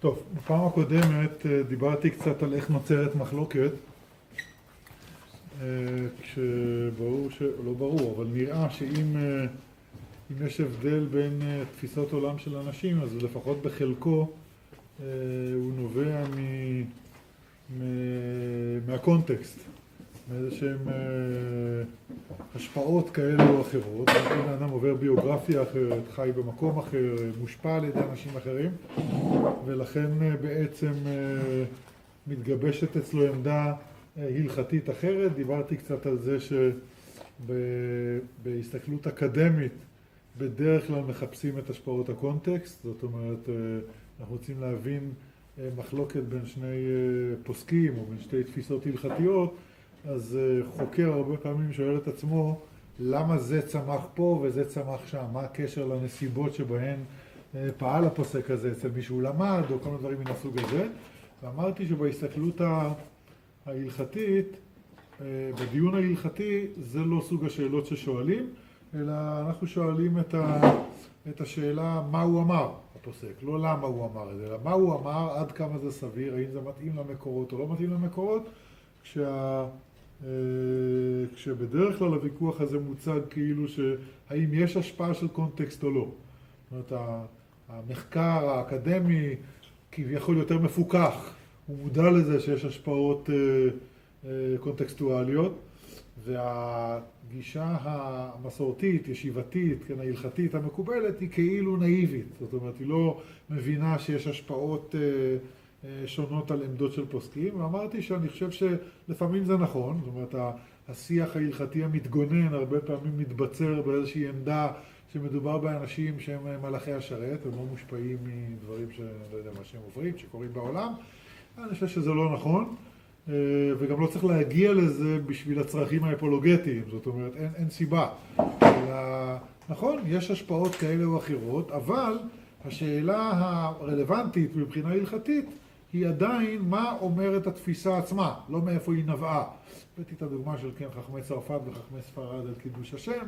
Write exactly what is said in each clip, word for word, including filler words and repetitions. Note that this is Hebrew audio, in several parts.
טוב, בפעם הקודמת דיברתי קצת על איך נוצרת מחלוקת, כשברור, ש... לא ברור, אבל נראה שאם אם יש הבדל בין תפיסות עולם של אנשים, אז לפחות בחלקו הוא נובע מ... מ... מהקונטקסט, מאיזה שהם השפעות כאלה או אחרות. אם האדם עובר ביוגרפיה אחרת, חי במקום אחר, מושפע על ידי אנשים אחרים, ולכן בעצם מתגבשת אצלו עמדה הלכתית אחרת. דיברתי קצת על זה שבהסתכלות אקדמית בדרך כלל מחפשים את השפעות הקונטקסט, זאת אומרת אנחנו רוצים להבין מחלוקת בין שני פוסקים או בין שתי תפיסות הלכתיות, אז חוקר הרבה פעמים שואל את עצמו למה זה צמח פה וזה צמח שם, מה הקשר לנסיבות שבהן פעל הפוסק הזה, אצל מישהו למד או כל מיני דברים מן הסוג הזה. ואמרתי שבהסתכלות ההלכתית, בדיון ההלכתי, זה לא סוג השאלות ששואלים, אלא אנחנו שואלים את, ה, את השאלה מה הוא אמר, הפוסק, לא למה הוא אמר את זה, אלא מה הוא אמר, עד כמה זה סביר, האם זה מתאים למקורות או לא מתאים למקורות, כשה, כשבדרך כלל הוויכוח הזה מוצג כאילו שהאם יש השפעה של קונטקסט או לא. זאת אומרת, המחקר האקדמי כביכול יותר מפוקח, הוא מודע לזה שיש השפעות קונטקסטואליות, והגישה המסורתית, ישיבתית, כן, ההלכתית המקובלת, היא כאילו נאיבית. זאת אומרת, היא לא מבינה שיש השפעות שונות על עמדות של פוסקים, ואמרתי שאני חושב שלפעמים זה נכון. זאת אומרת, השיח ההלכתי המתגונן הרבה פעמים מתבצר באיזושהי עמדה שמדובר באנשים שהם מלאכי השרת, הם לא מושפעים מדברים שלא יודע מה שהם עוברים, שקורים בעולם. אני חושב שזה לא נכון, וגם לא צריך להגיע לזה בשביל הצרכים האפולוגטיים, זאת אומרת, אין, אין סיבה. אלא, נכון, יש השפעות כאלה או אחרות, אבל השאלה הרלוונטית מבחינה הלכתית היא עדיין מה אומרת התפיסה עצמה, לא מאיפה היא נבעה. הבאתי את הדוגמה של כן, חכמי צרפת וחכמי ספרד על קידוש השם,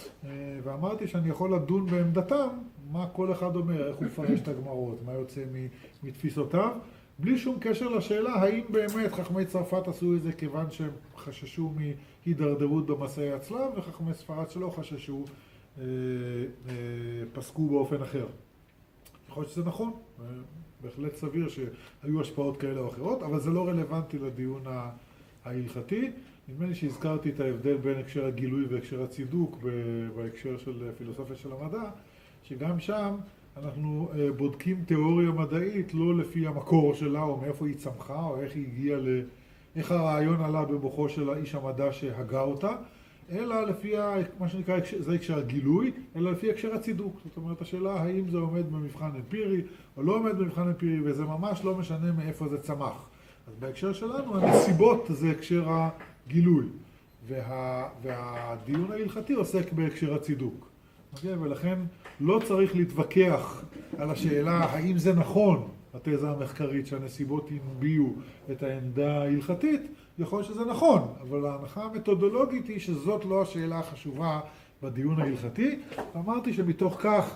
ואמרתי שאני יכול לדון בעמדתם, מה כל אחד אומר, איך הוא מפרש את הגמרות, מה יוצא מתפיסותיו, בלי שום קשר לשאלה האם באמת חכמי צרפת עשו את זה כיוון שהם חששו מהידרדרות במסעי הצלב, וחכמי ספרד שלא חששו אה, אה, פסקו באופן אחר. יכול להיות שזה נכון, בהחלט סביר שהיו השפעות כאלה או אחרות, אבל זה לא רלוונטי לדיון ההלכתי. נדמה לי שהזכרתי את ההבדל בין הקשר הגילוי והקשר הצידוק בהקשר של פילוסופיה של המדע, שגם שם אנחנו בודקים תיאוריה מדעית לא לפי המקור שלה או מאיפה היא צמחה או איך היא הגיעה ל... איך הרעיון עלה במוחו של האיש המדע שהגה אותה, אלא לפי מה שנקרא, זה הקשר הגילוי, אלא לפי הקשר הצידוק. זאת אומרת, השאלה האם זה עומד במבחן אמפירי או לא עומד במבחן אמפירי, וזה ממש לא משנה מאיפה זה צמח. אז בהקשר שלנו, הנסיבות זה הקשר הגילוי, וה... והדיון ההלכתי עוסק בהקשר הצידוק. Okay, ולכן לא צריך להתווכח על השאלה האם זה נכון, התזה המחקרית שהנסיבות ינביעו את העמדה ההלכתית. יכול להיות שזה נכון, אבל ההנחה המתודולוגית היא שזאת לא השאלה החשובה בדיון ההלכתי. אמרתי שמתוך כך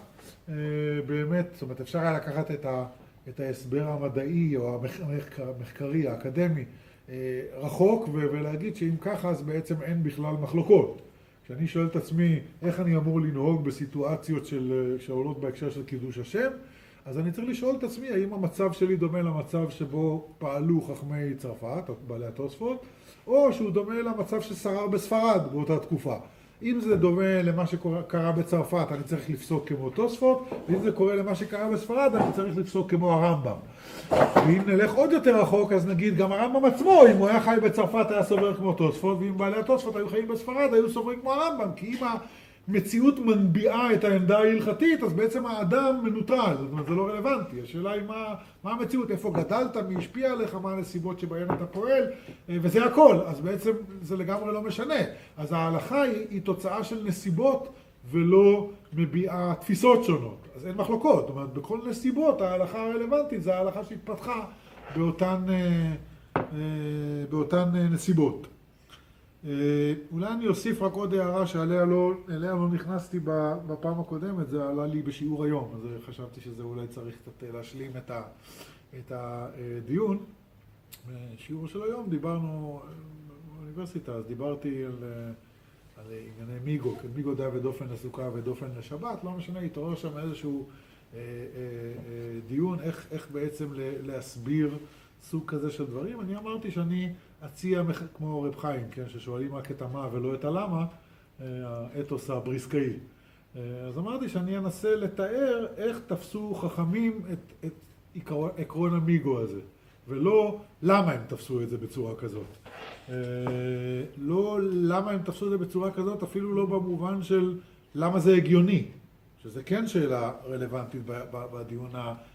באמת, זאת אומרת, אפשר היה לקחת את, ה, את ההסבר המדעי או המחקרי, האקדמי, רחוק ולהגיד שאם ככה אז בעצם אין בכלל מחלוקות. כשאני שואל את עצמי איך אני אמור לנהוג בסיטואציות של, שעולות בהקשר של קידוש השם, אז אני צריך לשאול את עצמי האם המצב שלי דומה למצב שבו פעלו חכמי צרפת, בעלי התוספות, או שהוא דומה למצב ששרר בספרד באותה תקופה. אם זה דומה למה שקרה בצרפת, אני צריך לפסוק כמו תוספות, ואם זה קורה למה שקרה בספרד, אני צריך לפסוק כמו הרמב"ם. ואם נלך עוד יותר רחוק, אז נגיד גם הרמב"ם עצמו, אם הוא היה חי בצרפת היה סובר כמו תוספות, ואם בעלי התוספות היו חיים בספרד, היו סוברים כמו הרמב"ם, כי אם המציאות מנביעה את העמדה ההלכתית, אז בעצם האדם מנוטרל, זאת אומרת, זה לא רלוונטי. השאלה היא מה, מה המציאות, איפה גדלת, מי השפיע עליך, מה הנסיבות שבהן אתה פועל, וזה הכל. אז בעצם זה לגמרי לא משנה. אז ההלכה היא, היא תוצאה של נסיבות ולא מביעה תפיסות שונות. אז אין מחלוקות. זאת אומרת, בכל נסיבות ההלכה הרלוונטית זה ההלכה שהתפתחה באותן, באותן נסיבות. אולי אני אוסיף רק עוד הערה שעליה לא, אליה לא נכנסתי בפעם הקודמת, זה עלה לי בשיעור היום, אז חשבתי שזה אולי צריך קצת להשלים את, ה, את הדיון, בשיעור של היום דיברנו באוניברסיטה, אז דיברתי על, על ענייני מיגו, מיגו דה ודופן לסוכה ודופן לשבת, לא משנה, התעורר שם איזשהו אה, אה, אה, דיון איך, איך בעצם להסביר סוג כזה של דברים. אני אמרתי שאני אציע כמו רב חיים, כן, ששואלים רק את המה ולא את הלמה, האתוס הבריסקאי. אז אמרתי שאני אנסה לתאר איך תפסו חכמים את, את עקרון, עקרון המיגו הזה, ולא למה הם תפסו את זה בצורה כזאת. לא למה הם תפסו את זה בצורה כזאת, אפילו לא במובן של למה זה הגיוני, שזה כן שאלה רלוונטית בדיון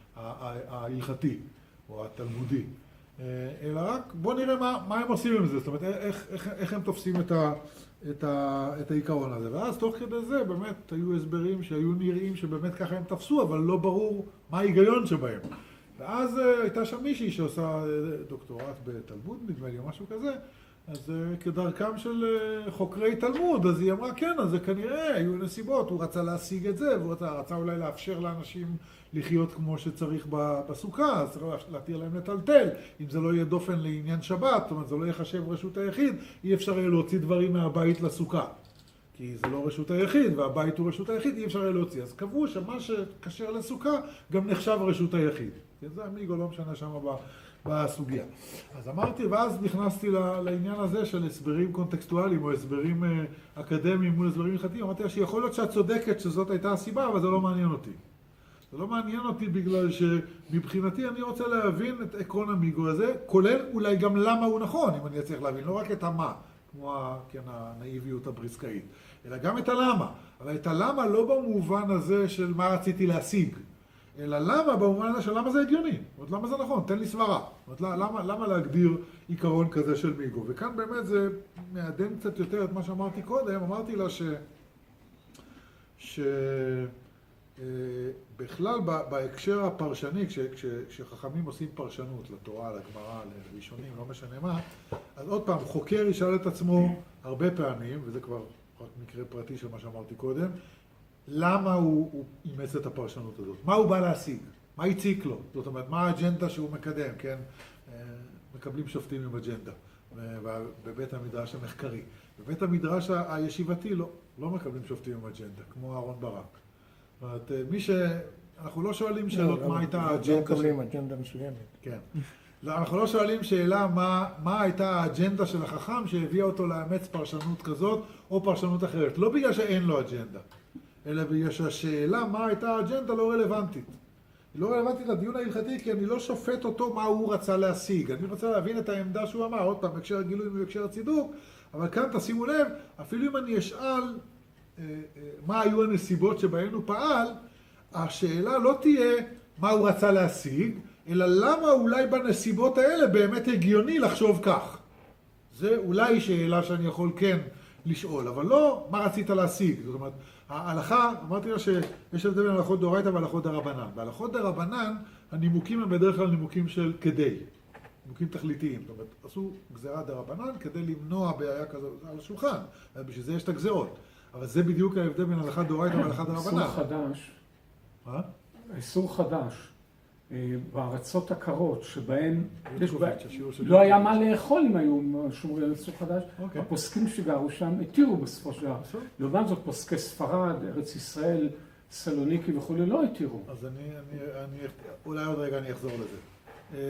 ההלכתי או התלמודי. אלא רק בוא נראה מה, מה הם עושים עם זה, זאת אומרת איך, איך, איך הם תופסים את, ה, את, ה, את העיקרון הזה. ואז תוך כדי זה באמת היו הסברים שהיו נראים שבאמת ככה הם תפסו, אבל לא ברור מה ההיגיון שבהם. ואז הייתה שם מישהי שעושה דוקטורט בתלמוד, נדמה לי או משהו כזה, אז כדרכם של חוקרי תלמוד, אז היא אמרה כן, אז זה כנראה היו נסיבות, הוא רצה להשיג את זה, והוא רצה, רצה אולי לאפשר לאנשים לחיות כמו שצריך בסוכה, אז צריך להתיר להם לטלטל, אם זה לא יהיה דופן לעניין שבת, זאת אומרת, זה לא יחשב רשות היחיד, אי אפשר יהיה להוציא דברים מהבית לסוכה, כי זה לא רשות היחיד, והבית הוא רשות היחיד, אי אפשר יהיה להוציא. אז קבעו שמה שקשר לסוכה גם נחשב רשות היחיד. זה המיגו, לא משנה שם בסוגיה. אז אמרתי, ואז נכנסתי לעניין הזה של הסברים קונטקסטואליים או הסברים אקדמיים מול הסברים הלכתיים. אמרתי שיכול להיות שאת צודקת שזאת הייתה הסיבה, אבל זה לא מעניין אותי. זה לא מעניין אותי בגלל שמבחינתי אני רוצה להבין את עקרון המיגו הזה, כולל אולי גם למה הוא נכון, אם אני אצליח להבין, לא רק את המה, כמו כן, הנאיביות הבריסקאית, אלא גם את הלמה. אבל את הלמה לא במובן הזה של מה רציתי להשיג, אלא למה במובן הזה של למה זה הגיוני, זאת אומרת, למה זה נכון, תן לי סברה. זאת אומרת, למה, למה להגדיר עיקרון כזה של מיגו? וכאן באמת זה מעדן קצת יותר את מה שאמרתי קודם, אמרתי לה ש... ש... בכלל בהקשר הפרשני, כש, כש, כשחכמים עושים פרשנות לתורה, לגמרא, לראשונים, לא משנה מה, אז עוד פעם, חוקר ישאל את עצמו הרבה פעמים, וזה כבר רק מקרה פרטי של מה שאמרתי קודם, למה הוא, הוא אימץ את הפרשנות הזאת? מה הוא בא להשיג? מה הציק לו? זאת אומרת, מה האג'נדה שהוא מקדם, כן? מקבלים שופטים עם אג'נדה, בבית המדרש המחקרי. בבית המדרש הישיבתי לא, לא מקבלים שופטים עם אג'נדה, כמו אהרון ברק. זאת אומרת, מי ש... אנחנו לא שואלים שאלות מה הייתה האג'נדה... לא מקבלים אג'נדה מסוימת. כן. אנחנו לא שואלים שאלה מה, מה הייתה האג'נדה של החכם שהביאה אותו לאמץ פרשנות כזאת או פרשנות אחרת. לא בגלל שאין לו אג'נדה, אלא בגלל שהשאלה מה הייתה האג'נדה לא רלוונטית. היא לא רלוונטית לדיון ההלכתי כי אני לא שופט אותו מה הוא רצה להשיג. אני רוצה להבין את העמדה שהוא אמר, עוד פעם, בהקשר הגילוי ובהקשר הצידוק, אבל כאן תשימו לב, אפילו אם אני אשאל מה היו הנסיבות שבהן הוא פעל, השאלה לא תהיה מה הוא רצה להשיג, אלא למה אולי בנסיבות האלה באמת הגיוני לחשוב כך. זה אולי שאלה שאני יכול כן לשאול, אבל לא מה רצית להשיג. זאת אומרת, ההלכה, אמרתי לה שיש הבדל בין הלכות דאורייתא והלכות דרבנן. בהלכות דרבנן הנימוקים הם בדרך כלל נימוקים של כדי, נימוקים תכליתיים. זאת אומרת, עשו גזירה דרבנן כדי למנוע בעיה כזאת על השולחן, בשביל זה יש את הגזירות. אבל זה בדיוק ההבדל בין הלכת דאורייתא והלכת דרבנן. איסור חדש. מה? איסור חדש. בארצות הקרות שבהן לא היה מה לאכול אם היו שומרים על איסור חדש, הפוסקים שגרו שם התירו בסופו של דבר. לעומת זאת פוסקי ספרד, ארץ ישראל, סלוניקי וכו' לא התירו. אז אני, אולי עוד רגע אני אחזור לזה.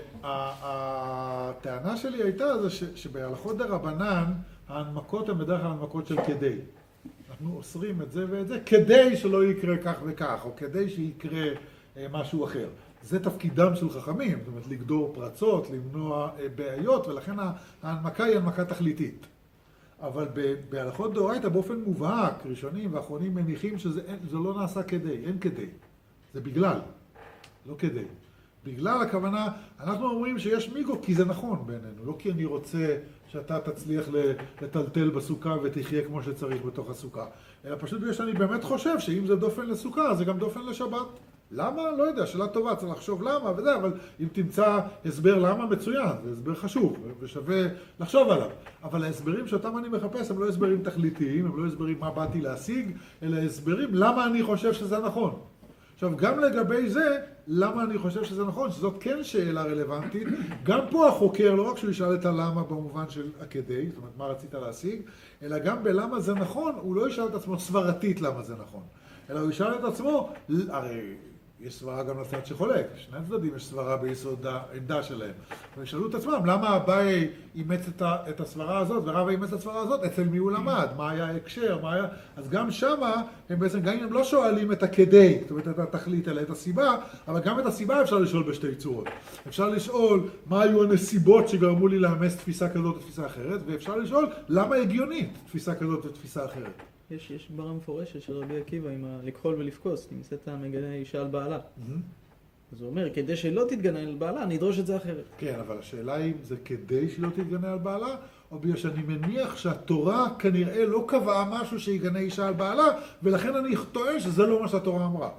הטענה שלי הייתה זה שבהלכות דרבנן ההנמקות הן בדרך כלל הנמקות של כדי. אנחנו אוסרים את זה ואת זה כדי שלא יקרה כך וכך, או כדי שיקרה משהו אחר. זה תפקידם של חכמים, זאת אומרת, לגדור פרצות, למנוע בעיות, ולכן ההנמקה היא הנמקה תכליתית. אבל בהלכות דאורייתא באופן מובהק, ראשונים ואחרונים מניחים שזה לא נעשה כדי, אין כדי. זה בגלל, לא כדי. בגלל הכוונה, אנחנו אומרים שיש מיגו כי זה נכון בינינו, לא כי אני רוצה שאתה תצליח לטלטל בסוכה ותחיה כמו שצריך בתוך הסוכה, אלא פשוט בגלל שאני באמת חושב שאם זה דופן לסוכה, זה גם דופן לשבת. למה? לא יודע, שאלה טובה, צריך לחשוב למה וזה, אבל אם תמצא הסבר למה, מצוין, זה הסבר חשוב ושווה לחשוב עליו. אבל ההסברים שאותם אני מחפש הם לא הסברים תכליתיים, הם לא הסברים מה באתי להשיג, אלא הסברים למה אני חושב שזה נכון. עכשיו, גם לגבי זה, למה אני חושב שזה נכון, שזאת כן שאלה רלוונטית, גם פה החוקר, לא רק שהוא ישאל את הלמה במובן של הכדי, זאת אומרת, מה רצית להשיג, אלא גם בלמה זה נכון, הוא לא ישאל את עצמו סברתית למה זה נכון, אלא הוא ישאל את עצמו, הרי יש סברה גם לצד שחולק, שני הצדדים יש סברה ביסוד העמדה שלהם. וישאלו את עצמם, למה אביי אימץ את הסברה הזאת, ורבא אימץ את הסברה הזאת, אצל מי הוא למד, מה היה ההקשר, מה היה... אז גם שמה, הם בעצם, גם אם הם לא שואלים את הכדי, זאת אומרת, את התכלית, אלא את הסיבה, אבל גם את הסיבה אפשר לשאול בשתי צורות. אפשר לשאול מה היו הנסיבות שגרמו לי לאמץ תפיסה כזאת ותפיסה אחרת, ואפשר לשאול למה הגיונית תפיסה כזאת ותפיסה אחרת. יש, יש בררה מפורשת של רבי עקיבא עם לכחול ולפקוס, נמצאת המגנה אישה על בעלה. אז הוא אומר, כדי שלא תתגנה על בעלה, נדרוש את זה אחרת. כן, אבל השאלה היא, זה כדי שלא תתגנה על בעלה, או בגלל שאני מניח שהתורה כנראה לא קבעה משהו שיגנה אישה על בעלה, ולכן אני טוען שזה לא מה שהתורה אמרה.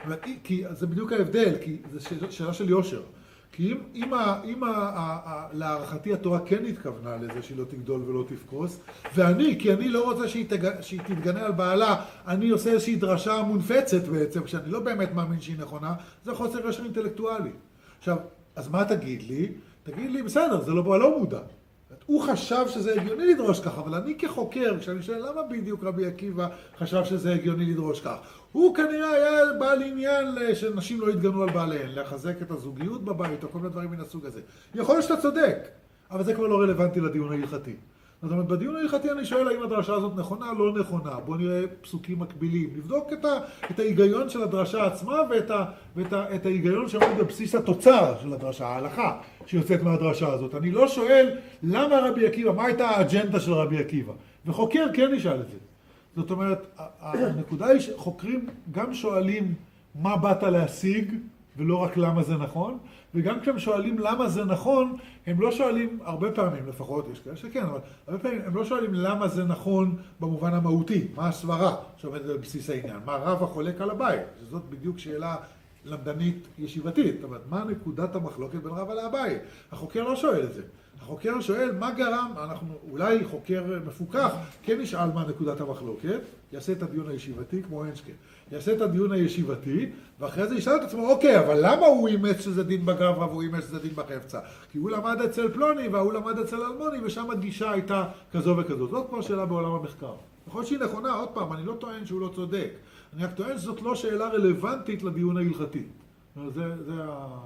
כי זה בדיוק ההבדל, כי זו שאלה של יושר. כי אם, אם, ה, אם ה, ה, ה, להערכתי התורה כן התכוונה לזה שהיא לא תגדול ולא תפקוס, ואני, כי אני לא רוצה שהיא, תג, שהיא תתגנה על בעלה, אני עושה איזושהי דרשה מונפצת בעצם, כשאני לא באמת מאמין שהיא נכונה, זה חוסר יושר אינטלקטואלי. עכשיו, אז מה תגיד לי? תגיד לי, בסדר, זה לא, לא מודע. הוא חשב שזה הגיוני לדרוש כך, אבל אני כחוקר, כשאני שואל למה בדיוק רבי עקיבא חשב שזה הגיוני לדרוש כך, הוא כנראה היה בעל עניין שנשים לא יתגנו על בעליהן, לחזק את הזוגיות בבית או כל מיני דברים מן הסוג הזה. יכול להיות שאתה צודק, אבל זה כבר לא רלוונטי לדיון ההלכתי. זאת אומרת, בדיון ההלכתי אני שואל האם הדרשה הזאת נכונה או לא נכונה. בואו נראה פסוקים מקבילים. נבדוק את, ה, את ההיגיון של הדרשה עצמה ואת ה, ואת ה, את ההיגיון שעומד בבסיס התוצר של הדרשה, ההלכה שיוצאת מהדרשה הזאת. אני לא שואל למה רבי עקיבא, מה הייתה האג'נדה של רבי עקיבא. וחוקר כן ישאל את זה. זאת אומרת, הנקודה היא שחוקרים גם שואלים מה באת להשיג, ולא רק למה זה נכון, וגם כשהם שואלים למה זה נכון, הם לא שואלים, הרבה פעמים לפחות, יש כאלה שכן, אבל הרבה פעמים הם לא שואלים למה זה נכון במובן המהותי, מה הסברה שעומדת בבסיס העניין, מה רב החולק על הבית, שזאת בדיוק שאלה למדנית ישיבתית, זאת אומרת, מה נקודת המחלוקת בין רב לאביי? החוקר לא שואל את זה. החוקר שואל מה גרם, אנחנו אולי חוקר מפוקח, כן נשאל מה נקודת המחלוקת, יעשה את הדיון הישיבתי כמו אנשקה, יעשה את הדיון הישיבתי, ואחרי זה ישאל את עצמו, אוקיי, אבל למה הוא אימץ שזה דין בגברא והוא אימץ שזה דין בחפצה? כי הוא למד אצל פלוני והוא למד אצל אלמוני, ושם הגישה הייתה כזו וכזו. זאת כבר שאלה בעולם המחקר. יכול להיות שהיא נכונה, עוד פעם, אני לא טוען שהוא לא צודק. אני רק טוען שזאת לא שאלה רלוונטית לדיון ההלכתי. זה, זה,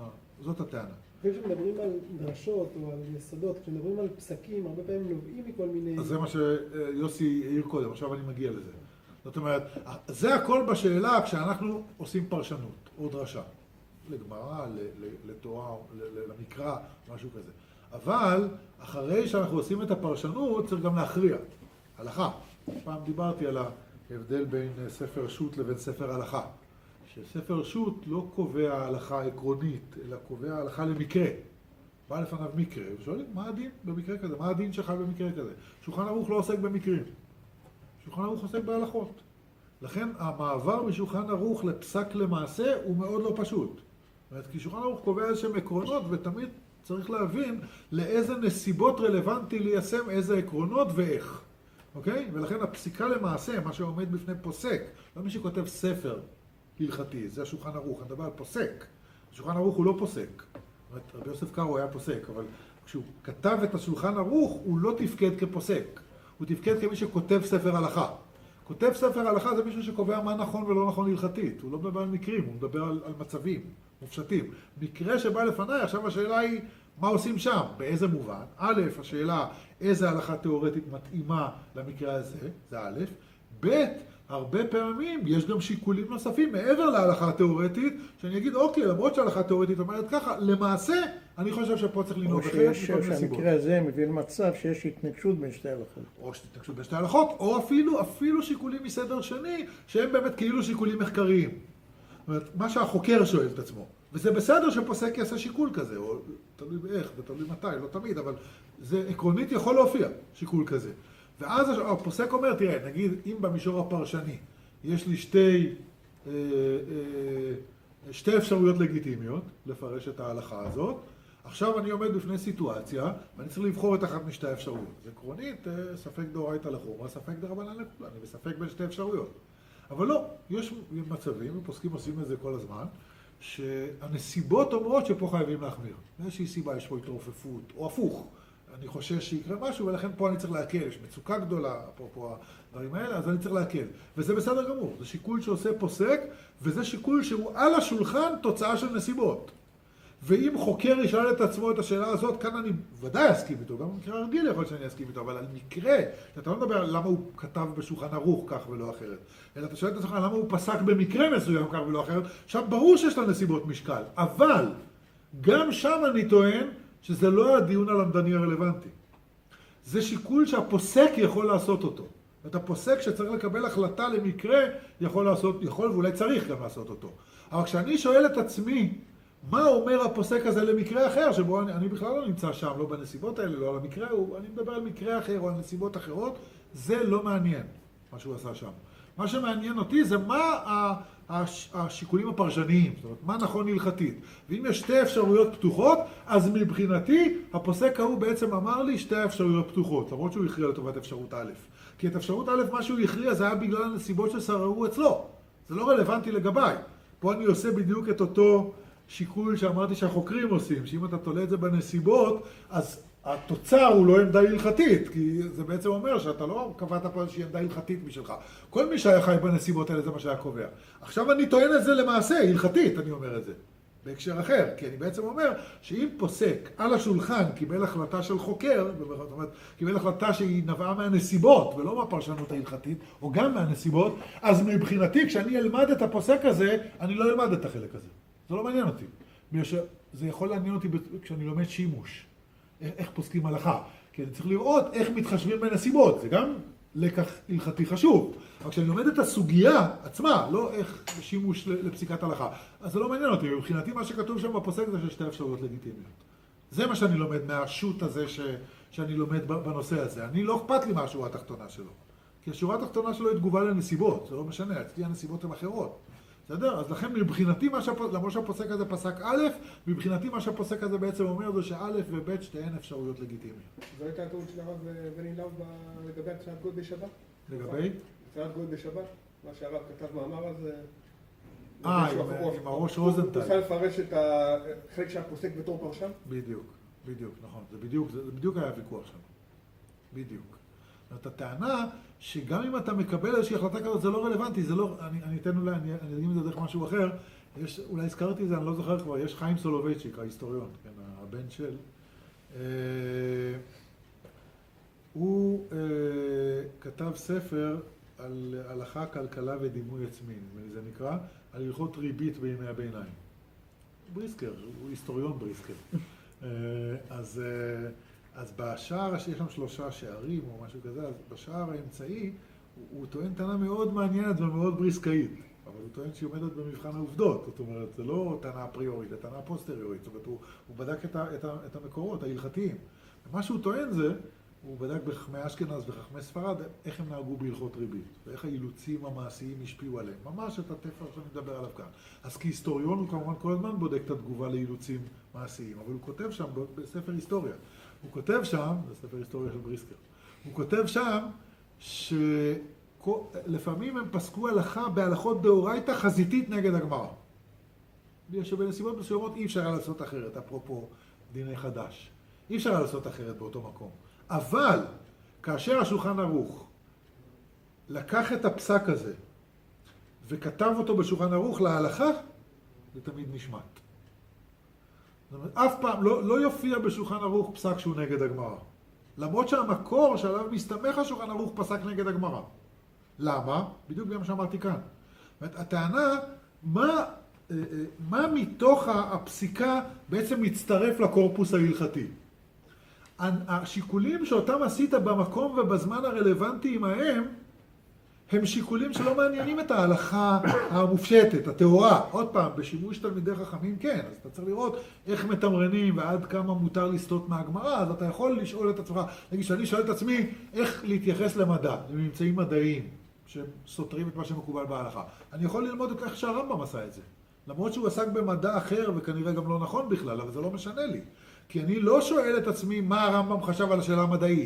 זאת הטענה. כשמדברים על דרשות או על יסודות, כשמדברים על פסקים, הרבה פעמים נובעים מכל מיני... אז זה מה שיוסי העיר קודם, עכשיו אני מגיע לזה. זאת אומרת, זה הכל בשאלה כשאנחנו עושים פרשנות או דרשה. לגמרא, לתורה, למקרא, משהו כזה. אבל אחרי שאנחנו עושים את הפרשנות, צריך גם להכריע. הלכה. פעם דיברתי על ההבדל בין ספר שו"ת לבין ספר הלכה. שספר שו"ת לא קובע הלכה עקרונית, אלא קובע הלכה למקרה. בא לפניו מקרה, ושואלים, מה הדין במקרה כזה? מה הדין שלך במקרה כזה? שולחן ערוך לא עוסק במקרים. שולחן ערוך עוסק בהלכות. לכן המעבר משולחן ערוך לפסק למעשה הוא מאוד לא פשוט. זאת אומרת, כי שולחן ערוך קובע איזשהם עקרונות, ותמיד צריך להבין לאיזה נסיבות רלוונטי ליישם איזה עקרונות ואיך. אוקיי? ולכן הפסיקה למעשה, מה שעומד בפני פוסק, לא מי שכותב ספר הלכתי, זה השולחן ערוך, אני מדבר על פוסק. השולחן ערוך הוא לא פוסק. זאת אומרת, רבי יוסף קארו היה פוסק, אבל כשהוא כתב את השולחן ערוך, הוא לא תפקד כפוסק. הוא תפקד כמי שכותב ספר הלכה. כותב ספר הלכה זה מישהו שקובע מה נכון ולא נכון הלכתית. הוא לא מדבר על מקרים, הוא מדבר על, על מצבים, מופשטים. מקרה שבא לפניי, עכשיו השאלה היא, מה עושים שם? באיזה מובן? א', השאלה, איזה הלכה תיאורטית מתאימה למקרה הזה, זה א', ב', הרבה פעמים יש גם שיקולים נוספים מעבר להלכה התיאורטית, שאני אגיד, אוקיי, למרות שההלכה התיאורטית אומרת ככה, למעשה, אני חושב שפה צריך לנהוג אחרת מכל מיני סיבות. או שהמקרה הזה מביא למצב שיש התנגשות בין שתי הלכות. או התנגשות בין שתי הלכות, או אפילו, אפילו שיקולים מסדר שני, שהם באמת כאילו שיקולים מחקריים. זאת אומרת, מה שהחוקר שואל את עצמו. וזה בסדר שפוסק יעשה שיקול כזה, או תלוי באיך ותלוי מתי, לא תמיד, אבל זה עקרונית יכול להופיע, שיקול כזה. ואז הפוסק אומר, תראה, נגיד, אם במישור הפרשני יש לי שתי, אה, אה, שתי אפשרויות לגיטימיות לפרש את ההלכה הזאת, עכשיו אני עומד בפני סיטואציה, ואני צריך לבחור את אחת משתי האפשרויות. זה עקרונית, ספק דאורייתא לחומרא, ספק דרבנן לכולן, אני בספק בין שתי אפשרויות. אבל לא, יש מצבים, ופוסקים עושים את זה כל הזמן, שהנסיבות אומרות שפה חייבים להחמיר. מאיזושהי סיבה יש פה התרופפות, או הפוך. אני חושש שיקרה משהו, ולכן פה אני צריך להקל. יש מצוקה גדולה, אפרופו הדברים האלה, אז אני צריך להקל. וזה בסדר גמור. זה שיקול שעושה פוסק, וזה שיקול שהוא על השולחן תוצאה של נסיבות. ואם חוקר ישאל את עצמו את השאלה הזאת, כאן אני ודאי אסכים איתו, גם במקרה הרגיל יכול שאני אסכים איתו, אבל על מקרה, אתה לא מדבר על למה הוא כתב בשולחן ערוך כך ולא אחרת, אלא אתה שואל את עצמך למה הוא פסק במקרה מסוים כך ולא אחרת, עכשיו ברור שיש לה נסיבות משקל, אבל גם שם אני טוען שזה לא הדיון הלמדני הרלוונטי. זה שיקול שהפוסק יכול לעשות אותו. את הפוסק שצריך לקבל החלטה למקרה יכול לעשות, יכול ואולי צריך גם לעשות אותו. אבל כשאני שואל את עצמי, מה אומר הפוסק הזה למקרה אחר, שבו אני, אני בכלל לא נמצא שם, לא בנסיבות האלה, לא על המקרה, הוא, אני מדבר על מקרה אחר או על נסיבות אחרות, זה לא מעניין מה שהוא עשה שם. מה שמעניין אותי זה מה השיקולים הפרשניים, זאת אומרת, מה נכון הלכתית. ואם יש שתי אפשרויות פתוחות, אז מבחינתי, הפוסק ההוא בעצם אמר לי שתי אפשרויות פתוחות, למרות שהוא הכריע לטובת אפשרות א'. כי את אפשרות א', מה שהוא הכריע, זה היה בגלל הנסיבות ששררו אצלו. זה לא רלוונטי לגביי. פה אני עושה בדיוק את אותו שיקול שאמרתי שהחוקרים עושים, שאם אתה תולה את זה בנסיבות, אז התוצר הוא לא עמדה הלכתית, כי זה בעצם אומר שאתה לא קבעת פה איזושהי עמדה הלכתית משלך. כל מי שהיה חי בנסיבות האלה זה מה שהיה קובע. עכשיו אני טוען את זה למעשה, הלכתית אני אומר את זה, בהקשר אחר, כי אני בעצם אומר שאם פוסק על השולחן קיבל החלטה של חוקר, זאת אומרת, קיבל החלטה שהיא נבעה מהנסיבות ולא מהפרשנות ההלכתית, או גם מהנסיבות, אז מבחינתי כשאני אלמד את הפוסק הזה, אני לא אלמד את החלק הזה. זה לא מעניין אותי. זה יכול לעניין אותי כשאני לומד שימוש. איך פוסקים הלכה. כי אני צריך לראות איך מתחשבים בנסיבות. זה גם לקח הלכתי חשוב. אבל כשאני לומד את הסוגיה עצמה, לא איך שימוש לפסיקת הלכה, אז זה לא מעניין אותי. מבחינתי מה שכתוב שם בפוסק זה ששתי אפשרויות לגיטימיות. זה מה שאני לומד מהשו"ת הזה ש... שאני לומד בנושא הזה. אני לא אכפת לי מהשורה התחתונה שלו. כי השורה התחתונה שלו היא תגובה לנסיבות. זה לא משנה, אצלי הנסיבות הן אחרות. בסדר? אז לכן מבחינתי, למרות שהפוסק הזה פסק א', מבחינתי מה שהפוסק הזה בעצם אומר זה שא' וב' שתיהן אפשרויות לגיטימיות. זו הייתה הטעות של הרב בני לאו לגבי הצעת גוי בשבת? לגבי? הצעת גוי בשבת? מה שהרב כתב מאמר אז... אה, עם הראש רוזנטל. הוא רוצה לפרש את החלק שהפוסק בתור פרשן? בדיוק, בדיוק, נכון. זה בדיוק, זה בדיוק היה ויכוח שם. בדיוק. זאת הטענה שגם אם אתה מקבל איזושהי החלטה כזאת, זה לא רלוונטי, זה לא, אני, אני אתן אולי, אני, אני אגיד את זה דרך משהו אחר, יש, אולי הזכרתי את זה, אני לא זוכר כבר, יש חיים סולובייצ'יק, ההיסטוריון, כן, הבן של, אה, הוא אה, כתב ספר על הלכה, כלכלה ודימוי עצמי, זה נקרא, על הלכות ריבית בימי הביניים. בריסקר, הוא היסטוריון בריסקר. אה, אז... אה, אז בשער, שיש שם שלושה שערים או משהו כזה, אז בשער האמצעי הוא, הוא טוען טענה מאוד מעניינת ומאוד בריסקאית, אבל הוא טוען שהיא עומדת במבחן העובדות, זאת אומרת, זה לא טענה אפריורית, זה טענה פוסטריורית, זאת אומרת, הוא, הוא בדק את, ה, את, ה, את המקורות ההלכתיים. ומה שהוא טוען זה, הוא בדק בחכמי אשכנז וחכמי ספרד, איך הם נהגו בהלכות ריבית, ואיך האילוצים המעשיים השפיעו עליהם. ממש את התפר שאני מדבר עליו כאן. אז כהיסטוריון הוא כמובן כל הזמן בודק את התגובה לאילוצים מעשיים, אבל הוא כותב שם בספר היסטוריה. הוא כותב שם, זה ספר היסטוריה של בריסקר, הוא כותב שם שלפעמים הם פסקו הלכה בהלכות דאורייתא חזיתית נגד הגמרא. שבנסיבות מסוימות אי אפשר היה לעשות אחרת, אפרופו דיני חדש. אי אפשר היה לעשות אחרת באותו מקום. אבל כאשר השולחן ערוך לקח את הפסק הזה וכתב אותו בשולחן ערוך להלכה, זה תמיד נשמט. זאת אומרת, אף פעם לא, לא יופיע בשולחן ערוך פסק שהוא נגד הגמרא. למרות שהמקור שעליו מסתמך השולחן ערוך פסק נגד הגמרא. למה? בדיוק גם שאמרתי כאן. זאת אומרת, הטענה, מה, מה מתוך הפסיקה בעצם מצטרף לקורפוס ההלכתי? השיקולים שאותם עשית במקום ובזמן הרלוונטיים ההם, הם שיקולים שלא מעניינים את ההלכה המופשטת, התאורה. עוד פעם, בשימוש תלמידי חכמים כן, אז אתה צריך לראות איך מתמרנים ועד כמה מותר לסטות מהגמרא, אז אתה יכול לשאול את עצמך, נגיד שאני שואל את עצמי איך להתייחס למדע, לממצאים מדעיים שסותרים את מה שמקובל בהלכה. אני יכול ללמוד את איך שהרמב"ם עשה את זה. למרות שהוא עסק במדע אחר וכנראה גם לא נכון בכלל, אבל זה לא משנה לי. כי אני לא שואל את עצמי מה הרמב"ם חשב על השאלה המדעית.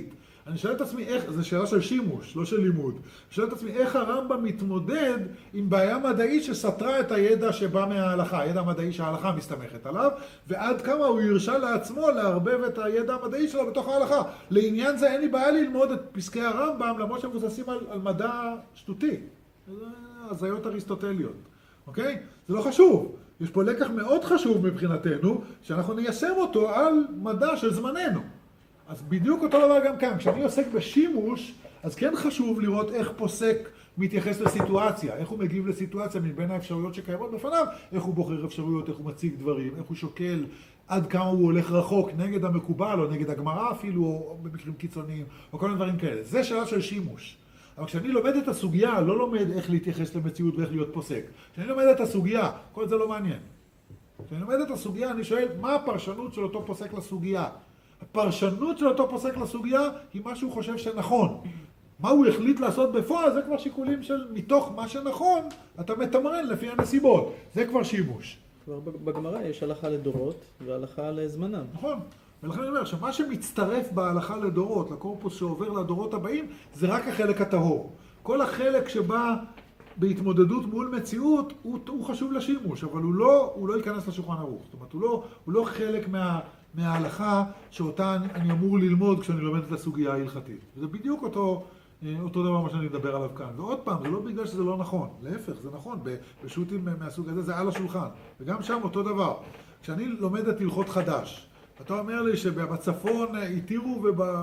אני שואל את עצמי איך, זו שאלה של שימוש, לא של לימוד. אני שואל את עצמי איך הרמב"ם מתמודד עם בעיה מדעית שסתרה את הידע שבא מההלכה, הידע המדעי שההלכה מסתמכת עליו, ועד כמה הוא הרשה לעצמו לערבב את הידע המדעי שלו בתוך ההלכה. לעניין זה אין לי בעיה ללמוד את פסקי הרמב"ם, למרות שהם מבוססים על, על מדע שטותי. זה הזיות אריסטוטליות, אוקיי? זה לא חשוב. יש פה לקח מאוד חשוב מבחינתנו, שאנחנו ניישם אותו על מדע של זמננו. אז בדיוק אותו דבר גם כאן. כשאני עוסק בשימוש, אז כן חשוב לראות איך פוסק מתייחס לסיטואציה, איך הוא מגיב לסיטואציה מבין האפשרויות שקיימות בפניו, איך הוא בוחר אפשרויות, איך הוא מציג דברים, איך הוא שוקל עד כמה הוא הולך רחוק נגד המקובל או נגד הגמרא אפילו, או במקרים קיצוניים, או כל מיני דברים כאלה. זה שאלה של שימוש. אבל כשאני לומד את הסוגיה, לא לומד איך להתייחס למציאות ואיך להיות פוסק. כשאני לומד את הסוגיה, כל זה לא מעניין. כשאני לומד את הסוגיה, אני שואל, מה הפרשנות של אותו פוסק לסוגיה? הפרשנות של אותו פוסק לסוגיה היא מה שהוא חושב שנכון. מה הוא החליט לעשות בפועל, זה כבר שיקולים של מתוך מה שנכון, אתה מתמרן לפי הנסיבות. זה כבר שימוש. כבר בגמרא יש הלכה לדורות והלכה לזמנם. נכון. ולכן אני אומר שמה שמצטרף בהלכה לדורות, לקורפוס שעובר לדורות הבאים, זה רק החלק הטהור. כל החלק שבא בהתמודדות מול מציאות, הוא, הוא חשוב לשימוש, אבל הוא לא, הוא לא ייכנס לשולחן ערוך. זאת אומרת, הוא לא, הוא לא חלק מה, מההלכה שאותה אני אמור ללמוד כשאני לומד את הסוגיה ההלכתית. וזה בדיוק אותו, אותו דבר מה שאני מדבר עליו כאן. ועוד פעם, זה לא בגלל שזה לא נכון. להפך, זה נכון. בשו"תים מהסוג הזה זה על השולחן. וגם שם אותו דבר. כשאני לומד את הלכות חדש, אתה אומר לי שבצפון התירו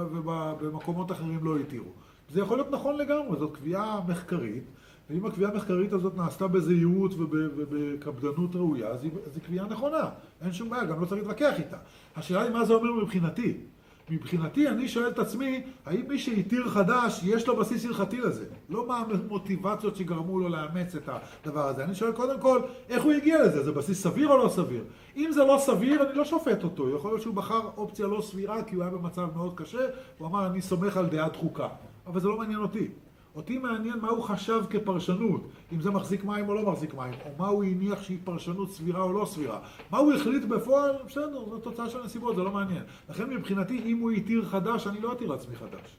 ובמקומות אחרים לא התירו. זה יכול להיות נכון לגמרי, זאת קביעה מחקרית, ואם הקביעה המחקרית הזאת נעשתה בזהירות ובקפדנות ראויה, אז היא קביעה נכונה. אין שום בעיה, גם לא צריך להתווכח איתה. השאלה היא מה זה אומר מבחינתי. מבחינתי אני שואל את עצמי, האם מי שהתיר חדש יש לו בסיס הלכתי לזה? לא מה המוטיבציות שגרמו לו לאמץ את הדבר הזה. אני שואל קודם כל, איך הוא הגיע לזה? זה בסיס סביר או לא סביר? אם זה לא סביר, אני לא שופט אותו. יכול להיות שהוא בחר אופציה לא סבירה, כי הוא היה במצב מאוד קשה, הוא אמר, אני סומך על דעת חוקה. אבל זה לא מעניין אותי. אותי מעניין מה הוא חשב כפרשנות, אם זה מחזיק מים או לא מחזיק מים, או מה הוא הניח שהיא פרשנות סבירה או לא סבירה. מה הוא החליט בפועל, בסדר, זו תוצאה של הנסיבות, זה לא מעניין. לכן מבחינתי, אם הוא יתיר חדש, אני לא אתיר לעצמי חדש.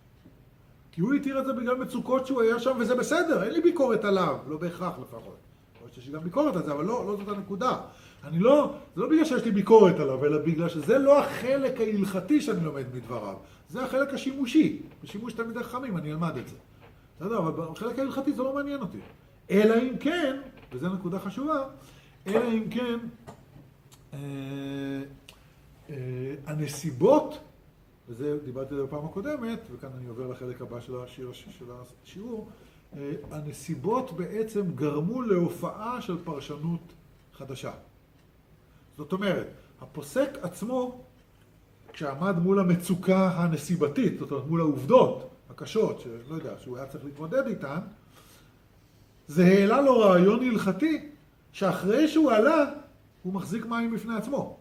כי הוא יתיר את זה בגלל מצוקות שהוא היה שם, וזה בסדר, אין לי ביקורת עליו, לא בהכרח לפחות. יש לי גם ביקורת על זה, אבל לא, לא זאת הנקודה. אני לא, זה לא בגלל שיש לי ביקורת עליו, אלא בגלל שזה לא החלק ההלכתי שאני לומד מדבריו. זה החלק השימושי. בשימוש תלמידי חכמים, אני אלמד את זה. בסדר, אבל בחלק ההלכתי זה לא מעניין אותי. אלא אם כן, וזו נקודה חשובה, אלא אם כן, אה, אה, הנסיבות, וזה דיברתי על זה בפעם הקודמת, וכאן אני עובר לחלק הבא של השיר, של השיעור, אה, הנסיבות בעצם גרמו להופעה של פרשנות חדשה. זאת אומרת, הפוסק עצמו, כשעמד מול המצוקה הנסיבתית, זאת אומרת, מול העובדות, הקשות, שלא יודע, שהוא היה צריך להתמודד איתן, זה העלה לו רעיון הלכתי, שאחרי שהוא עלה, הוא מחזיק מים בפני עצמו.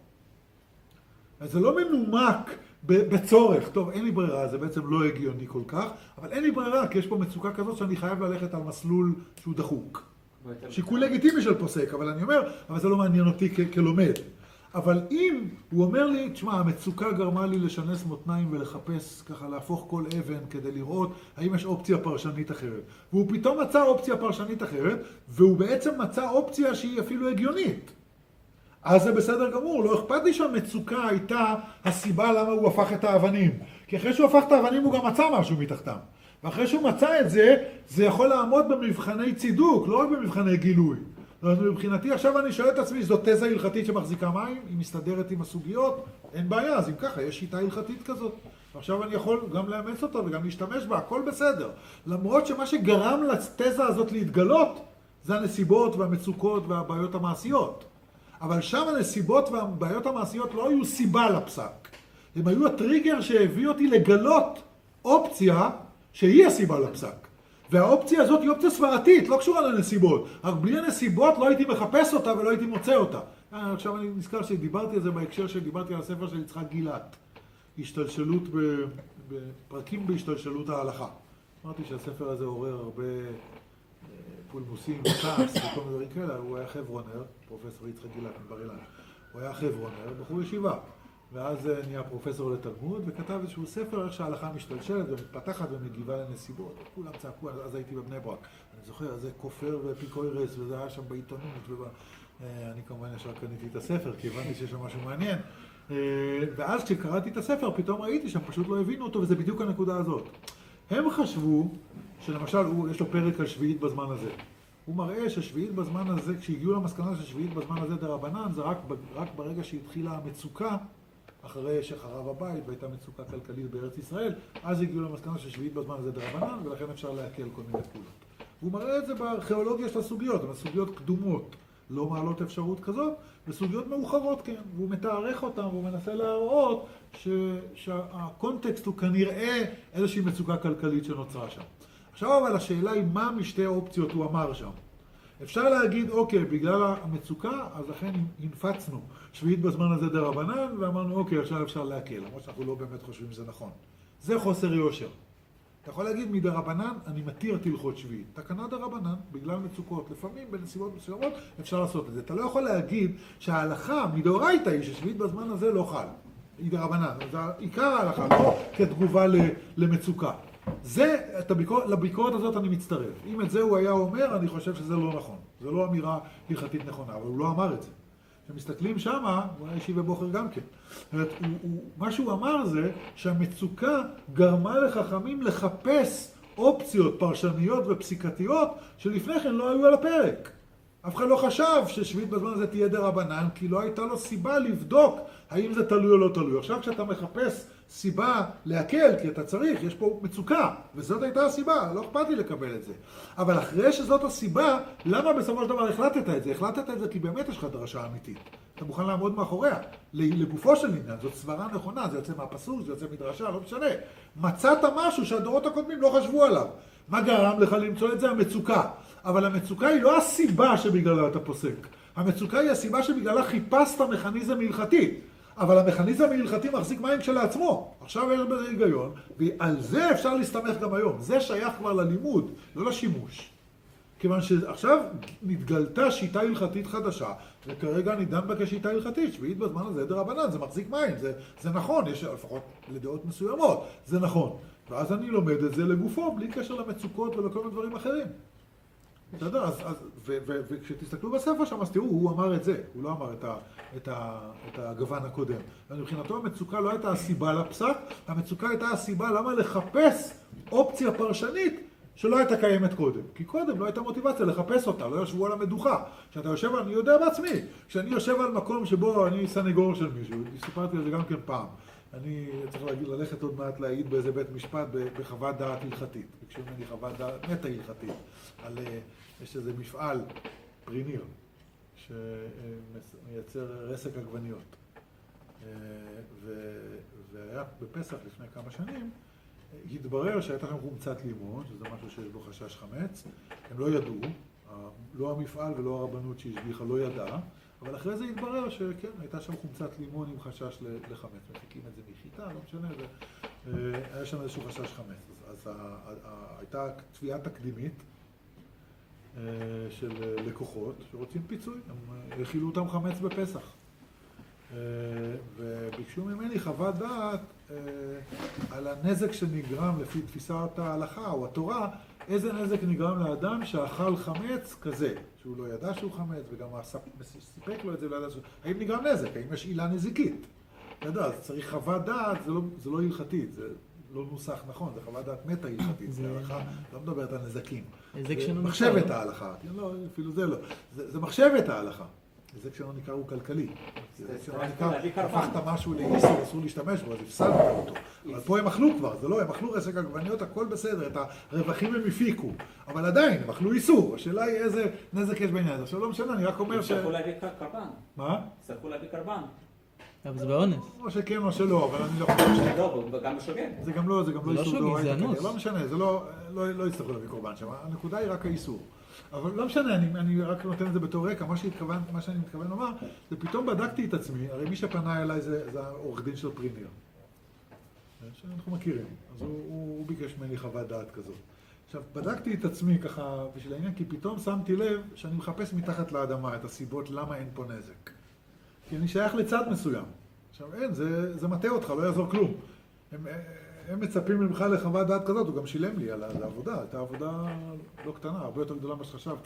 אז זה לא מנומק בצורך, טוב, אין לי ברירה, זה בעצם לא הגיוני כל כך, אבל אין לי ברירה, כי יש פה מצוקה כזאת שאני חייב ללכת על מסלול שהוא דחוק. שיקול לגיטימי של פוסק, אבל אני אומר, אבל זה לא מעניין אותי כ- כלומד. אבל אם הוא אומר לי, תשמע, המצוקה גרמה לי לשנס מותניים ולחפש, ככה להפוך כל אבן כדי לראות האם יש אופציה פרשנית אחרת. והוא פתאום מצא אופציה פרשנית אחרת, והוא בעצם מצא אופציה שהיא אפילו הגיונית. אז זה בסדר גמור, לא אכפת לי שהמצוקה הייתה הסיבה למה הוא הפך את האבנים. כי אחרי שהוא הפך את האבנים הוא גם מצא משהו מתחתם. ואחרי שהוא מצא את זה, זה יכול לעמוד במבחני צידוק, לא רק במבחני גילוי. מבחינתי עכשיו אני שואל את עצמי, זו תזה הלכתית שמחזיקה מים, היא מסתדרת עם הסוגיות, אין בעיה, אז אם ככה, יש שיטה הלכתית כזאת. ועכשיו אני יכול גם לאמץ אותה וגם להשתמש בה, הכל בסדר. למרות שמה שגרם לתזה הזאת להתגלות, זה הנסיבות והמצוקות והבעיות המעשיות. אבל שם הנסיבות והבעיות המעשיות לא היו סיבה לפסק. הם היו הטריגר שהביא אותי לגלות אופציה שהיא הסיבה לפסק. והאופציה הזאת היא אופציה סברתית, לא קשורה לנסיבות. רק בלי הנסיבות לא הייתי מחפש אותה ולא הייתי מוצא אותה. עכשיו אני נזכר שדיברתי על זה בהקשר שדיברתי על הספר של יצחק גילת. השתלשלות, בפרקים בהשתלשלות ההלכה. אמרתי שהספר הזה עורר הרבה פולמוסים, כעס וכל מיני דברים כאלה. הוא היה חברונר, פרופסור יצחק גילת מבר אילן. הוא היה חברונר, בחור ישיבה. ואז נהיה פרופסור לתלמוד, וכתב איזשהו ספר איך שההלכה משתלשלת ומתפתחת ומגיבה לנסיבות. כולם צעקו, אז הייתי בבני ברק. אני זוכר, זה כופר ואפיקוירס, וזה היה שם בעיתונות, ואני כמובן ישר קניתי את הספר, כי הבנתי שיש שם משהו מעניין. ואז כשקראתי את הספר, פתאום ראיתי שהם פשוט לא הבינו אותו, וזה בדיוק הנקודה הזאת. הם חשבו, שלמשל, יש לו פרק על שביעית בזמן הזה. הוא מראה ששביעית בזמן הזה, כשהגיעו למסקנה ששביעית בזמן הזה דרבנן, זה רק, רק ברגע שהתחילה המצוקה, אחרי שחרב הבית והייתה מצוקה כלכלית בארץ ישראל, אז הגיעו למסקנה ששביעית בזמן הזה דרבנן, ולכן אפשר להקל כל מיני פעולות. והוא מראה את זה בארכיאולוגיה של הסוגיות, הן סוגיות קדומות, לא מעלות אפשרות כזאת, וסוגיות מאוחרות כן, והוא מתארך אותן, והוא מנסה להראות ש... שהקונטקסט הוא כנראה איזושהי מצוקה כלכלית שנוצרה שם. עכשיו אבל השאלה היא מה משתי האופציות הוא אמר שם. אפשר להגיד, אוקיי, בגלל המצוקה, אז לכן הנפצנו שביעית בזמן הזה דרבנן, ואמרנו, אוקיי, עכשיו אפשר להקל, למרות שאנחנו לא באמת חושבים שזה נכון. זה חוסר יושר. אתה יכול להגיד, מדרבנן, אני מתיר תלכות שביעית. תקנה דרבנן, בגלל מצוקות, לפעמים בנסיבות מסוימות, אפשר לעשות את זה. אתה לא יכול להגיד שההלכה מדאורייתא היא ששביעית בזמן הזה לא חל. היא דרבנן. זה עיקר ההלכה, לא כתגובה למצוקה. זה, הביקור, לביקורת הזאת אני מצטרף. אם את זה הוא היה אומר, אני חושב שזה לא נכון. זה לא אמירה הלכתית נכונה, אבל הוא לא אמר את זה. כשמסתכלים שמה, הוא היה ישיבה בוחר גם כן. זאת אומרת, הוא, הוא, מה שהוא אמר זה שהמצוקה גרמה לחכמים לחפש אופציות פרשניות ופסיקתיות שלפני כן לא היו על הפרק. אף אחד לא חשב ששביעית בזמן הזה תהיה דרבנן, כי לא הייתה לו סיבה לבדוק האם זה תלוי או לא תלוי. עכשיו כשאתה מחפש סיבה להקל, כי אתה צריך, יש פה מצוקה, וזאת הייתה הסיבה, לא אכפת לי לקבל את זה. אבל אחרי שזאת הסיבה, למה בסופו של דבר החלטת את זה? החלטת את זה כי באמת יש לך דרשה אמיתית. אתה מוכן לעמוד מאחוריה, לגופו של עניין, זאת סברה נכונה, זה יוצא מהפסוק, זה יוצא מדרשה, לא משנה. מצאת משהו שהדורות הקודמים לא חשבו עליו. מה גרם לך למצוא את זה? המצוקה. אבל המצוקה היא לא הסיבה שבגללה אתה פוסק. המצוקה היא הסיבה שבגללה חיפשת מכניזם הלכתי. אבל המכניזם ההלכתי מחזיק מים כשלעצמו. עכשיו יש בזה היגיון, ועל זה אפשר להסתמך גם היום. זה שייך כבר ללימוד, לא לשימוש. כיוון שעכשיו נתגלתה שיטה הלכתית חדשה, וכרגע נידן בה כשיטה הלכתית, שביעית בזמן הזה דרבנן, זה מחזיק מים, זה, זה נכון, יש לפחות לדעות מסוימות, זה נכון. ואז אני לומד את זה לגופו, בלי קשר למצוקות ולכל מיני דברים אחרים. אתה יודע, אז, אז, ו, ו, וכשתסתכלו בספר שם, אז תראו, הוא אמר את זה, הוא לא אמר את, ה, את, ה, את הגוון הקודם. ומבחינתו המצוקה לא הייתה הסיבה לפסק, המצוקה הייתה הסיבה למה לחפש אופציה פרשנית שלא הייתה קיימת קודם. כי קודם לא הייתה מוטיבציה לחפש אותה, לא ישבו על המדוכה. כשאתה יושב, אני יודע בעצמי, כשאני יושב על מקום שבו אני סנגור של מישהו, סיפרתי על זה גם כן פעם. אני צריך להגיד, ללכת עוד מעט להעיד באיזה בית משפט בחוות דעת הלכתית. ביקשו ממני חוות דעת מטה הלכתית. על, יש איזה מפעל, פריניר, שמייצר רסק עגבניות. והיה בפסח לפני כמה שנים, התברר שהייתה שם חומצת לימון, שזה משהו שיש בו חשש חמץ. הם לא ידעו, לא המפעל ולא הרבנות שהשגיחה לא ידעה, אבל אחרי זה התברר שכן, הייתה שם חומצת לימון עם חשש לחמץ. מפיקים את זה מחיטה, לא משנה, והיה שם איזשהו חשש חמץ. אז הייתה תביעה תקדימית של לקוחות שרוצים פיצוי, הם הכילו אותם חמץ בפסח. וביקשו ממני חוות דעת על הנזק שנגרם לפי תפיסת ההלכה או התורה, איזה נזק נגרם לאדם שאכל חמץ כזה, שהוא לא ידע שהוא חמץ וגם סיפק לו את זה, לא ידע שהוא... האם נגרם נזק? האם יש עילה נזיקית? אתה יודע, אז צריך חוות דעת, זה לא, זה לא הלכתית, זה לא נוסח נכון, זה חוות דעת מטה הלכתית, זה הלכה, לא מדברת על נזקים. זה מחשבת ההלכה, לא, אפילו זה לא. זה, זה מחשבת ההלכה. זה כשלא ניכר הוא כלכלי. זה כשלא ניכר, הפכת משהו לאיסור, אסור להשתמש בו, אז הפסדת אותו. אבל פה הם אכלו כבר, זה לא, הם אכלו רסק עגבניות, הכל בסדר, את הרווחים הם הפיקו. אבל עדיין, הם אכלו איסור. השאלה היא איזה נזק יש בעניין. עכשיו לא משנה, אני רק אומר ש... יצטרכו להביא קרבן. מה? יצטרכו להביא קרבן. אבל זה באונס. או שכן או שלא, אבל אני לא חושב ש... לא, גם בשוגג. זה גם לא, זה גם לא איסור דאורייתא. זה אנוס. לא משנה, זה לא, לא יצטרכו להביא קורבן שם. הנקודה היא רק האיסור. אבל לא משנה, אני, אני רק נותן את זה בתור רקע, מה, שהתכוון, מה שאני מתכוון לומר, זה פתאום בדקתי את עצמי, הרי מי שפנה אליי זה, זה העורך דין של פריניר, שאנחנו מכירים, אז הוא, הוא, הוא ביקש ממני חוות דעת כזאת. עכשיו, בדקתי את עצמי ככה בשביל העניין, כי פתאום שמתי לב שאני מחפש מתחת לאדמה את הסיבות למה אין פה נזק. כי אני שייך לצד מסוים. עכשיו אין, זה, זה מטה אותך, לא יעזור כלום. הם, הם מצפים ממך לחוות דעת כזאת, הוא גם שילם לי על העבודה, הייתה עבודה לא קטנה, הרבה יותר גדולה ממה שחשבתי.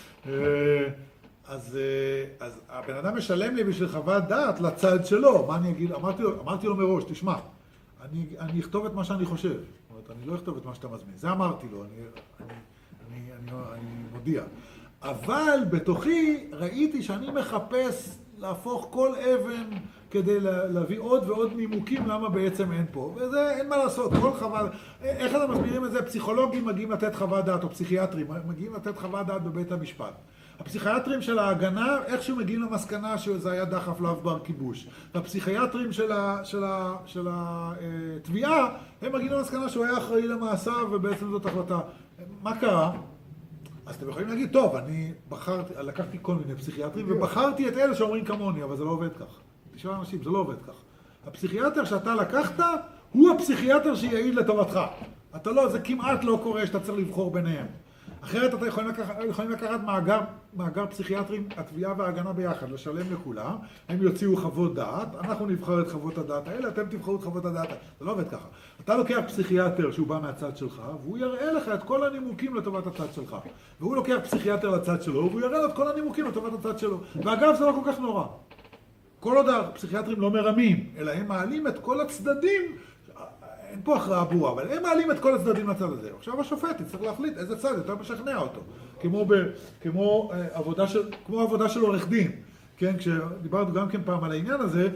אז, אז הבן אדם משלם לי בשביל חוות דעת לצד שלו, מה אני אגיד? אמרתי לו, אמרתי לו מראש, תשמע, אני, אני אכתוב את מה שאני חושב, זאת אומרת, אני לא אכתוב את מה שאתה מזמין, זה אמרתי לו, אני, אני, אני, אני, אני מודיע. אבל בתוכי ראיתי שאני מחפש להפוך כל אבן כדי להביא עוד ועוד נימוקים למה בעצם אין פה. וזה אין מה לעשות, כל חוות... איך אתם מסבירים את זה? פסיכולוגים מגיעים לתת חוות דעת, או פסיכיאטרים מגיעים לתת חוות דעת בבית המשפט. הפסיכיאטרים של ההגנה איכשהו מגיעים למסקנה שזה היה דחף לאו בר כיבוש. והפסיכיאטרים של, ה... של, ה... של התביעה הם מגיעים למסקנה שהוא היה אחראי למעשיו ובעצם זאת החלטה. מה קרה? אז אתם יכולים להגיד, טוב, אני בחרתי, לקחתי כל מיני פסיכיאטרים ובחרתי את אלה שאומרים כמוני, אבל זה לא עובד כך. תשאל אנשים, זה לא עובד כך. הפסיכיאטר שאתה לקחת, הוא הפסיכיאטר שיעיד לטובתך. אתה לא, זה כמעט לא קורה שאתה צריך לבחור ביניהם. אחרת אתה יכולים לקחת, יכולים לקחת מאגר, מאגר פסיכיאטרים, התביעה וההגנה ביחד, לשלם לכולם, הם יוציאו חוות דעת, אנחנו נבחר את חוות הדעת האלה, אתם תבחרו את חוות הדעת. זה לא עובד ככה. אתה לוקח פסיכיאטר שהוא בא מהצד שלך, והוא יראה לך את כל הנימוקים לטובת הצד שלך. והוא לוקח פסיכיאטר לצד שלו, והוא יראה לו את כל הנימוקים לטובת הצד שלו. ואגב, זה לא כל כך נורא. כל עוד הפסיכיאטרים לא מרמים, אלא הם מעלים את כל הצדדים, אין פה הכרעה ברורה, אבל הם מעלים את כל הצדדים לצד הזה. עכשיו השופט יצטרך להחליט איזה צד יותר משכנע אותו. כמו, ב, כמו, אה, עבודה של, כמו עבודה של עורך דין. כן, כשדיברנו גם כן פעם על העניין הזה,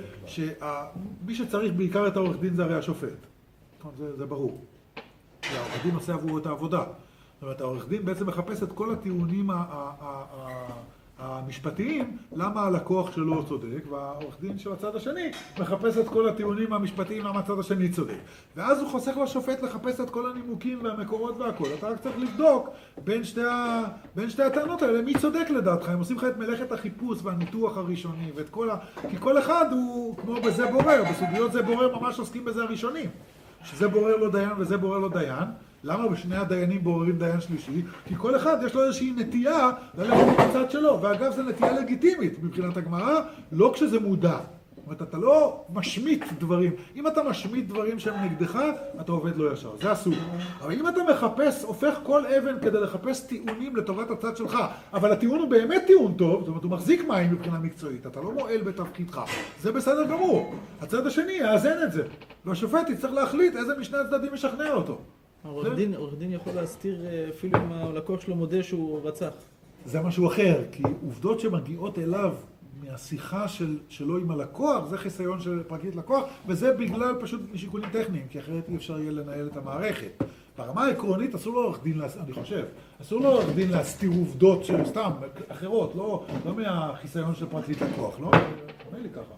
שמי שצריך בעיקר את העורך דין זה הרי השופט. זה, זה ברור. העורך דין עושה עבור את העבודה. זאת אומרת, העורך דין בעצם מחפש את כל הטיעונים ה... ה, ה, ה המשפטיים, למה הלקוח שלו צודק, והעורך דין של הצד השני מחפש את כל הטיעונים המשפטיים למה הצד השני צודק. ואז הוא חוסך לשופט לחפש את כל הנימוקים והמקורות והכל. אתה רק צריך לבדוק בין שתי, ה... בין שתי הטענות האלה, מי צודק לדעתך. הם עושים לך את מלאכת החיפוש והניתוח הראשוני, ואת כל ה... כי כל אחד הוא כמו בזה בורר, בסוגיות זה בורר ממש עוסקים בזה הראשונים. שזה בורר לו דיין וזה בורר לו דיין. למה בשני הדיינים בוררים דיין שלישי? כי כל אחד יש לו איזושהי נטייה ללכת בצד שלו, ואגב זה נטייה לגיטימית מבחינת הגמרא, לא כשזה מודע. זאת אומרת, אתה לא משמיט דברים. אם אתה משמיט דברים שהם נגדך, אתה עובד לא ישר. זה אסור. אבל אם אתה מחפש, הופך כל אבן כדי לחפש טיעונים לטובת הצד שלך, אבל הטיעון הוא באמת טיעון טוב, זאת אומרת, הוא מחזיק מים מבחינה מקצועית, אתה לא מועל בתפקידך. זה בסדר גמור. הצד השני יאזן את זה. והשופט יצטרך להחליט איזה משני הצדדים משכנע אותו. עורך דין, עורך דין יכול להסתיר אפילו אם הלקוח שלו מודה שהוא רצח. זה משהו אחר, כי עובדות שמגיעות אליו מהשיחה של, שלו עם הלקוח, זה חיסיון של פרקליט לקוח, וזה בגלל פשוט משיקולים טכניים, כי אחרת אי אפשר יהיה לנהל את המערכת. ברמה העקרונית אסור לו עורך דין, אני חושב, אסור לו עורך דין להסתיר עובדות של סתם, אחרות, לא, לא מהחיסיון של פרקליט לקוח, לא? אומר לי ככה.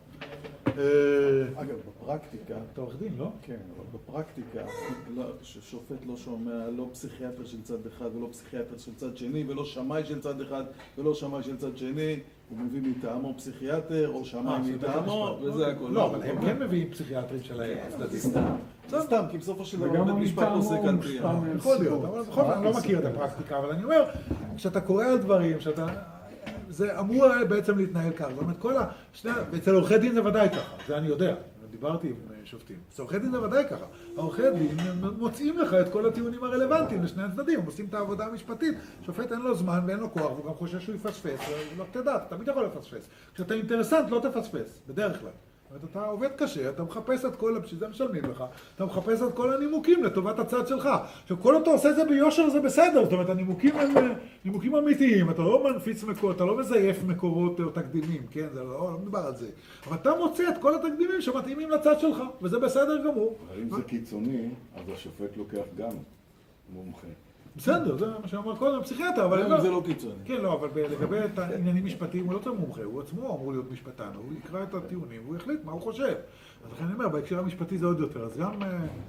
אגב, בפרקטיקה... אתה עורך דין, לא? כן, אבל בפרקטיקה, ששופט לא שומע לא פסיכיאטר של צד אחד ולא פסיכיאטר של צד שני ולא שמאי של צד אחד ולא שמאי של צד שני, הוא מביא מטעמו פסיכיאטר או שמאי מטעמו וזה הכל. לא, אבל הם כן מביאים פסיכיאטרים שלהם. זה סתם. זה סתם, כי בסופו של דבר בית משפט עושה כאן פריעה. יכול להיות, אבל בכל זאת אני לא מכיר את הפרקטיקה, אבל אני אומר, כשאתה קורא על דברים, שאתה... זה אמור בעצם להתנהל ככה. זאת אומרת, כל ה... אצל עורכי דין זה ודאי ככה, זה אני יודע. דיברתי עם שופטים. אצל עורכי דין זה ודאי ככה. העורכי דין מוצאים לך את כל הטיעונים הרלוונטיים לשני הצדדים. הם עושים את העבודה המשפטית. שופט אין לו זמן ואין לו כוח, והוא גם חושב שהוא יפספס. לא תדע, אתה תמיד יכול לפספס. כשאתה אינטרסנט לא תפספס, בדרך כלל. זאת אומרת, אתה עובד קשה, אתה מחפש את כל, בשביל זה משלמים לך, אתה מחפש את כל הנימוקים לטובת הצד שלך. עכשיו, כל עוד אתה עושה את זה ביושר זה בסדר, זאת אומרת, הנימוקים הם נימוקים אמיתיים, אתה לא מנפיץ מקורות, אתה לא מזייף מקורות או תקדימים, כן, זה לא, לא מדבר על זה. אבל אתה מוצא את כל התקדימים שמתאימים לצד שלך, וזה בסדר גמור. אבל אם זה קיצוני, אז השופט לוקח גם מומחה. בסדר, זה מה שאמר קודם, הפסיכיאטר, אבל... גם אם זה לא קיצוני. כן, לא, אבל לגבי העניינים משפטיים הוא לא צריך מומחה, הוא עצמו אמור להיות משפטן, הוא יקרא את הטיעונים, הוא יחליט מה הוא חושב. אז לכן אני אומר, בהקשר המשפטי זה עוד יותר, אז גם...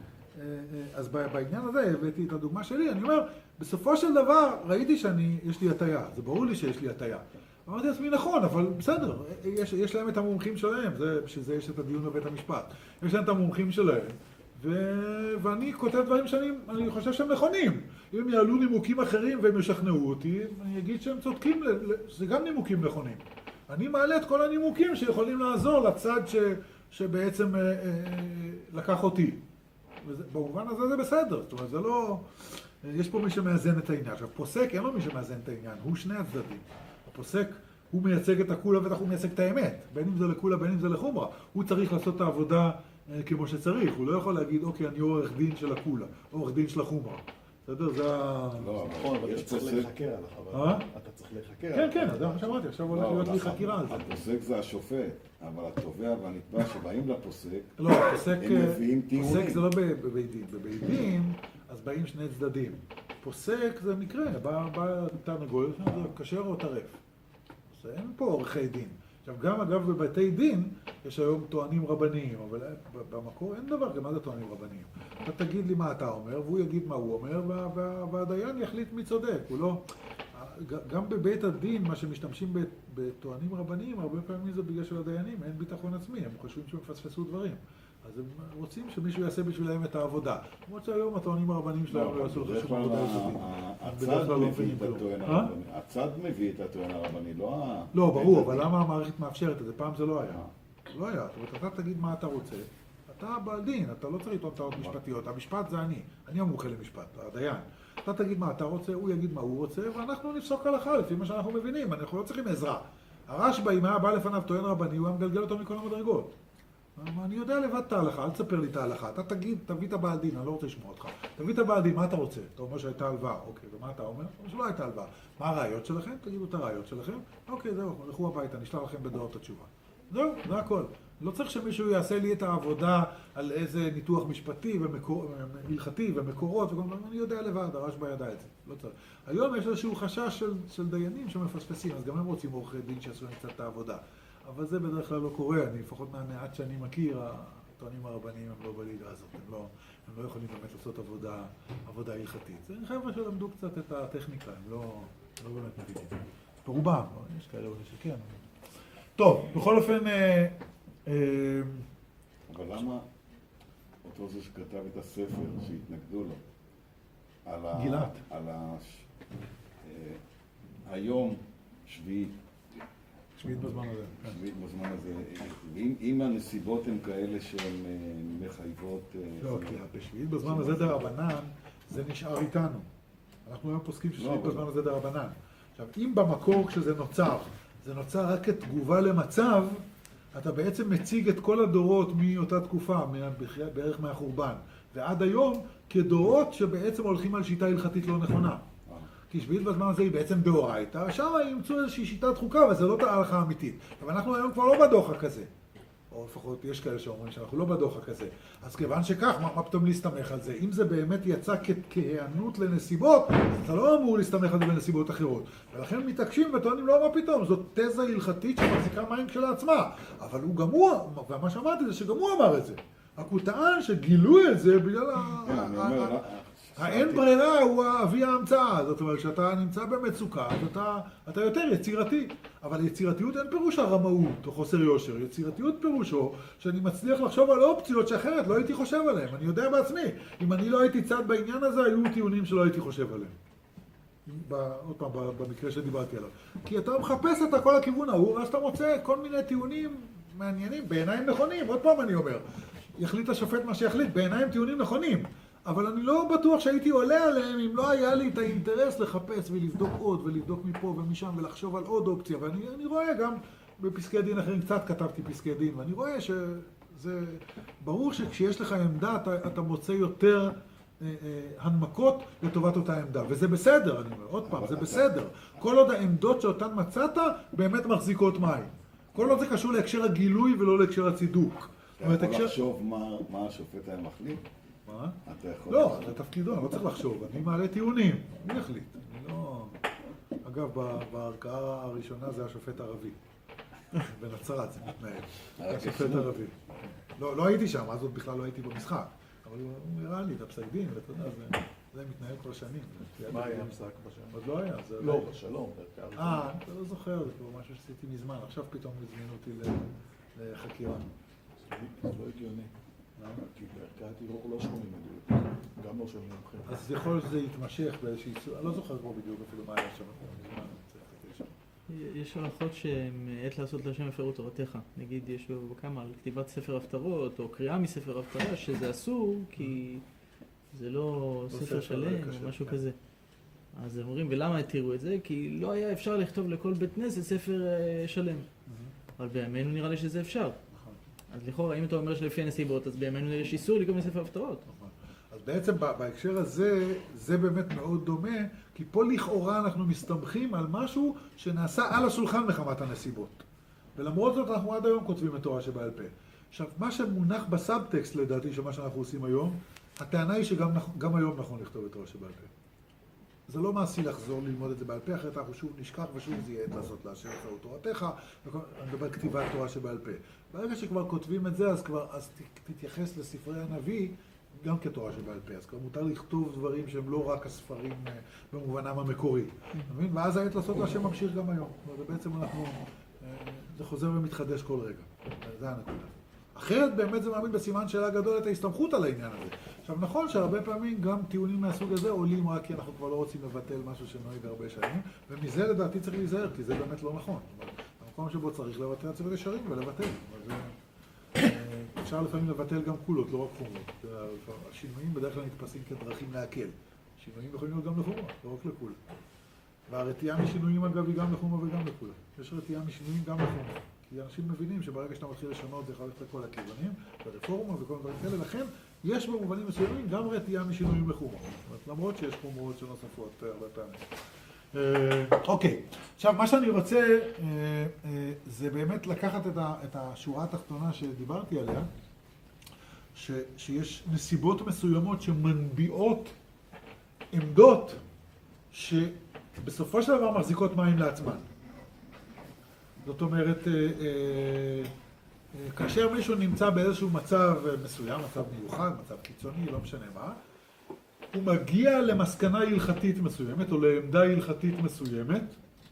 אז בעניין הזה הבאתי את הדוגמה שלי, אני אומר, בסופו של דבר ראיתי שאני, יש לי הטיה, זה ברור לי שיש לי הטיה. אמרתי לעצמי, נכון, אבל בסדר, יש, יש להם את המומחים שלהם, זה, בשביל זה יש את הדיון בבית המשפט. יש להם את המומחים שלהם. ו... ואני כותב דברים שאני אני חושב שהם נכונים. אם הם יעלו נימוקים אחרים והם ישכנעו אותי, אני אגיד שהם צודקים, זה גם נימוקים נכונים. אני מעלה את כל הנימוקים שיכולים לעזור לצד ש... שבעצם אה, אה, לקח אותי. וזה, במובן הזה זה בסדר, זאת אומרת, זה לא... יש פה מי שמאזן את העניין. עכשיו, פוסק אין לו מי שמאזן את העניין, הוא שני הצדדים. הפוסק, הוא מייצג את הכולה, ובטח הוא מייצג את האמת. בין אם זה לכולה, בין אם זה לחומרה. הוא צריך לעשות את העבודה אה, כמו שצריך. הוא לא יכול להגיד, אוקיי, אני עורך דין של הכולה, עורך דין של החומרה. בסדר? זה ה... לא, נכון, אבל יש אתה צריך פוסק- להיחקר עליך. אבל אה? אתה צריך להיחקר. כן, כן, זה מה שאמרתי, עכשיו הולך להיות לי חקירה על זה. הפוסק זה השופט, אבל התובע והנתבע שבאים לפוסק, לא, הפוסק, הם מביאים טיעונים. פוסק זה לא ב- בבית דין. בבית דין, אז באים שני צדדים. פוסק זה מקרה, בא, בא תרנגול, זה כשר או טרף. אז אין פה עורכי דין. עכשיו, גם אגב בבתי דין, יש היום טוענים רבניים, אבל במקור אין דבר, גם מה זה טוענים רבניים? אתה תגיד לי מה אתה אומר, והוא יגיד מה הוא אומר, וה, וה, והדיין יחליט מי צודק. הוא לא... גם בבית הדין, מה שמשתמשים בטוענים רבניים, הרבה פעמים זה בגלל של הדיינים, אין ביטחון עצמי, הם חושבים שמפספסו דברים. אז הם רוצים שמישהו יעשה בשבילם את העבודה. למרות שהיום הטוענים הרבניים שלהם לא יעשו לך שום עבודה יסודית. הצד מביא את הטוען הרבני. הצד מביא את הטוען הרבני, לא ה... לא, ברור, אבל למה המערכת מאפשרת את זה? פעם זה לא היה. לא היה. זאת אומרת, אתה תגיד מה אתה רוצה. אתה בעל דין, אתה לא צריך לטעון טענות משפטיות. המשפט זה אני. אני המומחה למשפט, הדיין. אתה תגיד מה אתה רוצה, הוא יגיד מה הוא רוצה, ואנחנו נפסוק הלכה לפי מה שאנחנו מבינים. אנחנו לא צריכים עזרה. הרשב"א, אם היה בא לפניו טוען רבני, הוא היה מגלגל אותו מכל המדרגות. אני יודע לבד את ההלכה, אל תספר לי את ההלכה. אתה תגיד, תביא את הבעל דין, אני לא רוצה לשמוע אותך. תביא את הבעל דין, מה אתה רוצה? אתה אומר שהייתה הלוואה, אוקיי, ומה אתה אומר? שלא הייתה הלוואה. מה הראיות שלכם? תגידו את הראיות שלכם. אוקיי, זהו, לכו הביתה, נשלח לכם בדעות התשובה. זהו, זה הכל. לא צריך שמישהו יעשה לי את העבודה על איזה ניתוח משפטי והלכתי ומקורות, אני יודע לבד, הרשב"א ידע את זה. לא צריך. היום יש איזשהו חשש של, של דיינים שמפספסים, אז גם הם רוצים עורכי דין שיעשו קצת את העבודה. אבל זה בדרך כלל לא קורה, אני לפחות מהמעט שאני מכיר, הטוענים הרבניים הם לא בליגה הזאת, הם לא, הם לא יכולים באמת לעשות עבודה, עבודה הלכתית. זה חבר'ה שלמדו קצת את הטכניקה, הם לא, לא באמת מבינים. ברובם, יש כאלה אולי שכן. טוב, בכל אופן... אה, אה, אבל למה אותו זה שכתב את הספר, שהתנגדו לו, על ה... גלעד. על ה... אה, היום שביעית, שביעית בזמן הזה. שביעית בזמן הזה, אם, אם הנסיבות הן כאלה שהן אה, מחייבות... אה, לא, זה... כי בשביעית בזמן הזה דרבנן, זה נשאר איתנו. אנחנו היום פוסקים ששביעית לא, בזמן אבל... הזה דרבנן. עכשיו, אם במקור כשזה נוצר, זה נוצר רק כתגובה למצב, אתה בעצם מציג את כל הדורות מאותה תקופה, בערך מהחורבן, ועד היום כדורות שבעצם הולכים על שיטה הלכתית לא נכונה. כי שביעית בזמן הזה היא בעצם דאורייתא, שם ימצאו איזושהי שיטת חוקה, וזה לא ההלכה האמיתית. אבל אנחנו היום כבר לא בדוחק הזה. או לפחות יש כאלה שאומרים שאנחנו לא בדוחק הזה. אז כיוון שכך, מה, מה פתאום להסתמך על זה? אם זה באמת יצא כהיענות לנסיבות, אז אתה לא אמור להסתמך על זה בנסיבות אחרות. ולכן מתעקשים וטוענים, לא, מה פתאום? זאת תזה הלכתית שמחזיקה מים כשלעצמה. אבל הוא גם הוא, ומה שאמרתי זה שגם הוא אמר את זה. רק הוא טען שגילו את זה בגלל ה... האין ברירה הוא אבי ההמצאה, זאת אומרת שאתה נמצא במצוקה, אז אתה, אתה יותר יצירתי. אבל יצירתיות אין פירוש הרמאות או חוסר יושר, יצירתיות פירושו שאני מצליח לחשוב על אופציות שאחרת לא הייתי חושב עליהן. אני יודע בעצמי, אם אני לא הייתי צד בעניין הזה, היו טיעונים שלא הייתי חושב עליהם. עוד פעם, במקרה שדיברתי עליו. כי אתה מחפש את כל הכיוון ההוא, ואז אתה מוצא כל מיני טיעונים מעניינים, בעיניים נכונים, עוד פעם אני אומר. יחליט השופט מה שיחליט, בעיניים טיעונים נכונים. אבל אני לא בטוח שהייתי עולה עליהם אם לא היה לי את האינטרס לחפש ולבדוק עוד ולבדוק מפה ומשם ולחשוב על עוד אופציה. ואני אני רואה גם בפסקי דין אחרים, קצת כתבתי פסקי דין, ואני רואה שזה ברור שכשיש לך עמדה אתה, אתה מוצא יותר אה, אה, הנמקות לטובת אותה עמדה. וזה בסדר, אני אומר, עוד פעם, זה בסדר. כל עוד העמדות שאותן מצאת באמת מחזיקות מים. כל עוד זה קשור להקשר הגילוי ולא להקשר הצידוק. אתה יכול הקשר... לחשוב מה, מה השופט היה מחליט? מה? אתה יכול... לא, זה תפקידו, אני לא צריך לחשוב, אני מעלה טיעונים, מי יחליט? אני לא... אגב, בערכאה הראשונה זה השופט ערבי. בנצרת זה מתנהל. השופט ערבי. לא, לא הייתי שם, אז עוד בכלל לא הייתי במשחק. אבל הוא הראה לי את הפסק דין, ואתה יודע, זה מתנהל כבר שנים. מה היה המשחק בשם? עוד לא היה. לא, בשלום. אה, אתה לא זוכר, זה כבר משהו שעשיתי מזמן. עכשיו פתאום הזמינו אותי לחקירה. זה לא הגיוני. כי בערכאת ערעור לא שומעים עדות, גם לא שומעים אחרים. אז יכול להיות שזה יתמשך באיזושהי... אני לא זוכר כבר בדיוק אפילו מה היה שם. יש הלכות שהן עת לעשות להשם הפרו תורתך. נגיד יש כמה על כתיבת ספר הפטרות או קריאה מספר הפטרה שזה אסור כי זה לא ספר שלם או משהו כזה. אז הם אומרים, ולמה התירו את זה? כי לא היה אפשר לכתוב לכל בית כנסת ספר שלם. אבל בימינו נראה לי שזה אפשר. אז לכאורה, אם אתה אומר שלפי הנסיבות, אז בימינו יש איסור לקרוא מספר הפטרות. אז בעצם בהקשר הזה, זה באמת מאוד דומה, כי פה לכאורה אנחנו מסתמכים על משהו שנעשה על השולחן מחמת הנסיבות. ולמרות זאת אנחנו עד היום כותבים את תורה שבעל פה. עכשיו, מה שמונח בסאבטקסט לדעתי, שמה שאנחנו עושים היום, הטענה היא שגם גם היום נכון לכתוב את תורה שבעל פה. זה לא מעשי לחזור ללמוד את זה בעל פה, אחרת אנחנו שוב נשכח ושוב זה יהיה עת לעשות להשם הפרו תורתך, אני מדבר כתיבת תורה שבעל פה. ברגע שכבר כותבים את זה, אז כבר אז תתייחס לספרי הנביא גם כתורה שבעל פה, אז כבר מותר לכתוב דברים שהם לא רק הספרים במובנם המקורי. ואז העת לעשות להשם ממשיך גם היום. ובעצם אנחנו, זה חוזר ומתחדש כל רגע. זה הנקודה. אחרת באמת זה מעמיד בסימן שאלה גדול את ההסתמכות על העניין הזה. עכשיו נכון שהרבה פעמים גם טיעונים מהסוג הזה עולים רק כי אנחנו כבר לא רוצים לבטל משהו שנוהג הרבה שנים, ומזה לדעתי צריך להיזהר, כי זה באמת לא נכון. המקום שבו צריך לבטל צריך לשרים ולבטל. אפשר לפעמים לבטל גם כולות, לא רק חומרות. השינויים בדרך כלל נתפסים כדרכים להקל. שינויים יכולים להיות גם לחומרה, לא רק לכולה. והרתיעה משינויים אגב היא גם לחומרה וגם לכולה. יש רתיעה משינויים גם לחומרה. כי אנשים מבינים שברגע שאתה מתחיל לשנות זה יכול ללכת לכל הכיוונים, ברפורמה וכל דברים כאלה, לכן יש במובנים מסוימים גם רתיעה משינויים לחומרה. למרות שיש חומרות שנוספות הרבה פעמים. אוקיי, עכשיו מה שאני רוצה זה באמת לקחת את השורה התחתונה שדיברתי עליה, שיש נסיבות מסוימות שמנביעות עמדות שבסופו של דבר מחזיקות מים לעצמן. זאת אומרת, כאשר מישהו נמצא באיזשהו מצב מסוים, מצב מיוחד, מצב קיצוני, לא משנה מה, הוא מגיע למסקנה הלכתית מסוימת, או לעמדה הלכתית מסוימת,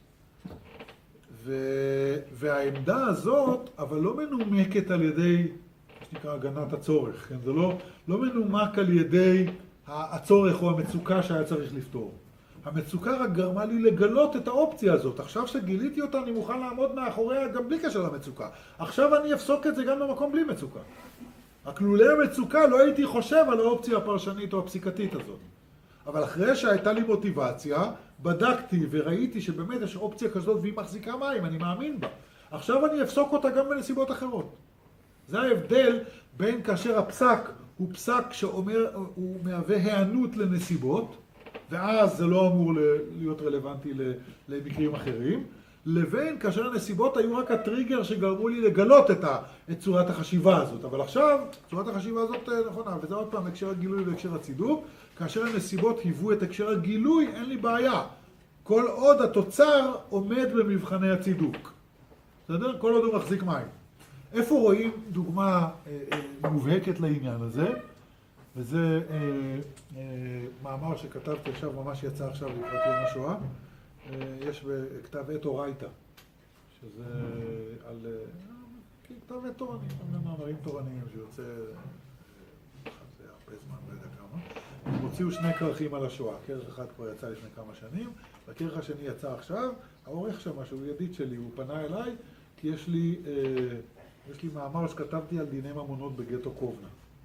ו... והעמדה הזאת, אבל לא מנומקת על ידי, שנקרא, הגנת הצורך, כן? זה לא, לא מנומק על ידי הצורך או המצוקה שהיה צריך לפתור. המצוקה רק גרמה לי לגלות את האופציה הזאת. עכשיו שגיליתי אותה, אני מוכן לעמוד מאחוריה גם בלי קשר למצוקה. עכשיו אני אפסוק את זה גם במקום בלי מצוקה. רק לולא המצוקה לא הייתי חושב על האופציה הפרשנית או הפסיקתית הזאת. אבל אחרי שהייתה לי מוטיבציה, בדקתי וראיתי שבאמת יש אופציה כזאת והיא מחזיקה מים, אני מאמין בה. עכשיו אני אפסוק אותה גם בנסיבות אחרות. זה ההבדל בין כאשר הפסק הוא פסק שאומר, הוא מהווה הענות לנסיבות, ואז זה לא אמור להיות רלוונטי למקרים אחרים, לבין כאשר הנסיבות היו רק הטריגר שגרמו לי לגלות את, ה, את צורת החשיבה הזאת. אבל עכשיו, צורת החשיבה הזאת נכונה, וזה עוד פעם הקשר הגילוי והקשר הצידוק. כאשר הנסיבות היוו את הקשר הגילוי, אין לי בעיה. כל עוד התוצר עומד במבחני הצידוק. בסדר? כל עוד הוא מחזיק מים. איפה רואים דוגמה אה, אה, מובהקת לעניין הזה? וזה אה, אה, מאמר שכתבתי עכשיו, ממש יצא עכשיו לקראת יום השואה. יש בכתב עת אורייתא, שזה על כתב עת תורני, מאמרים תורניים שיוצא, זה הרבה זמן, לא יודע כמה. הם הוציאו שני כרכים על השואה, כרך אחד כבר יצא לפני כמה שנים, והכרך השני יצא עכשיו. העורך שם, שהוא ידיד שלי, הוא פנה אליי, כי יש לי, יש לי מאמר שכתבתי על דיני ממונות בגטו קובנה.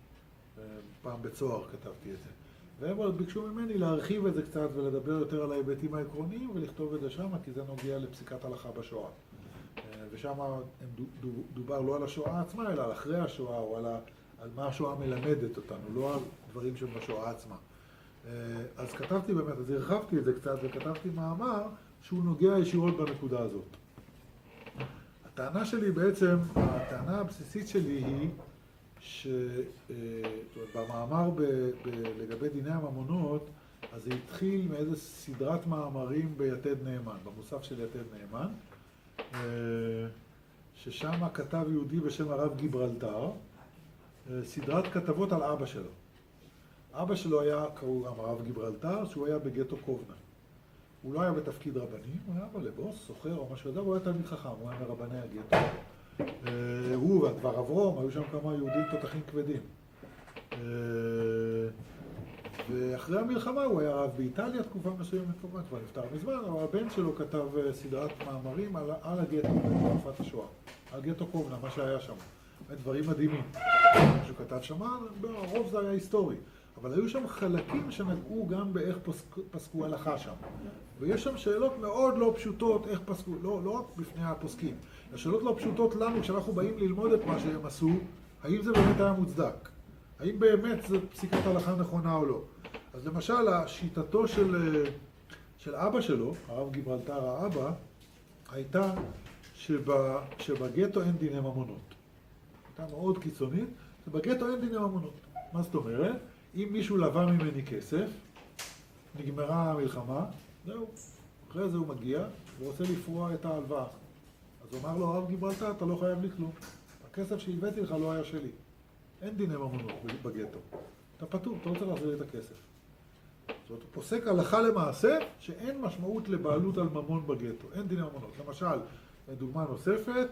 פעם בצוהר כתבתי את זה. והם ביקשו ממני להרחיב את זה קצת ולדבר יותר על ההיבטים העקרוניים ולכתוב את זה שם, כי זה נוגע לפסיקת הלכה בשואה. ושם דובר לא על השואה עצמה, אלא על אחרי השואה, או על, ה, על מה השואה מלמדת אותנו, לא על דברים שבשואה עצמה. אז כתבתי באמת, אז הרחבתי את זה קצת, וכתבתי מאמר שהוא נוגע ישירות בנקודה הזאת. הטענה שלי בעצם, הטענה הבסיסית שלי היא, שבמאמר ב, ב, לגבי דיני הממונות, אז זה התחיל מאיזו סדרת מאמרים ביתד נאמן, במוסף של יתד נאמן, ששם כתב יהודי בשם הרב גיברלטר, סדרת כתבות על אבא שלו. אבא שלו היה, קראו גם הרב גיברלטר, שהוא היה בגטו קובנה. הוא לא היה בתפקיד רבני, הוא היה בלבוס, סוחר או משהו כזה, הוא היה תלמיד חכם, הוא היה מרבני הגטו. הוא והדבר אברום, היו שם כמה יהודים תותחים כבדים. ואחרי המלחמה הוא היה רב באיטליה תקופה מסוימת, כמובן כבר נפטר מזמן, אבל הבן שלו כתב סדרת מאמרים על, על הגטו בתקופת השואה, על גטו קובנה, מה שהיה שם. דברים מדהימים. מה שהוא כתב שם, הרוב זה היה היסטורי. אבל היו שם חלקים שנגעו גם באיך פסקו, פסקו הלכה שם. ויש שם שאלות מאוד לא פשוטות איך פסקו, לא, לא רק בפני הפוסקים. השאלות לא פשוטות לנו כשאנחנו באים ללמוד את מה שהם עשו, האם זה באמת היה מוצדק? האם באמת זו פסיקת הלכה נכונה או לא? אז למשל, השיטתו של, של אבא שלו, הרב גיברלטר האבא, הייתה שב, שבגטו אין דיני ממונות. הייתה מאוד קיצונית, שבגטו אין דיני ממונות. מה זאת אומרת? אם מישהו לווה ממני כסף, נגמרה המלחמה, זהו. אחרי זה הוא מגיע ורוצה לפרוע את ההלוואה. אז הוא אמר לו, הרב גיברלטר, אתה לא חייב לי כלום. הכסף שהבאתי לך לא היה שלי. אין דיני ממונות בגטו. אתה פטור, אתה רוצה להחזיר את הכסף. זאת אומרת, הוא פוסק הלכה למעשה שאין משמעות לבעלות על ממון בגטו. אין דיני ממונות. למשל, דוגמה נוספת,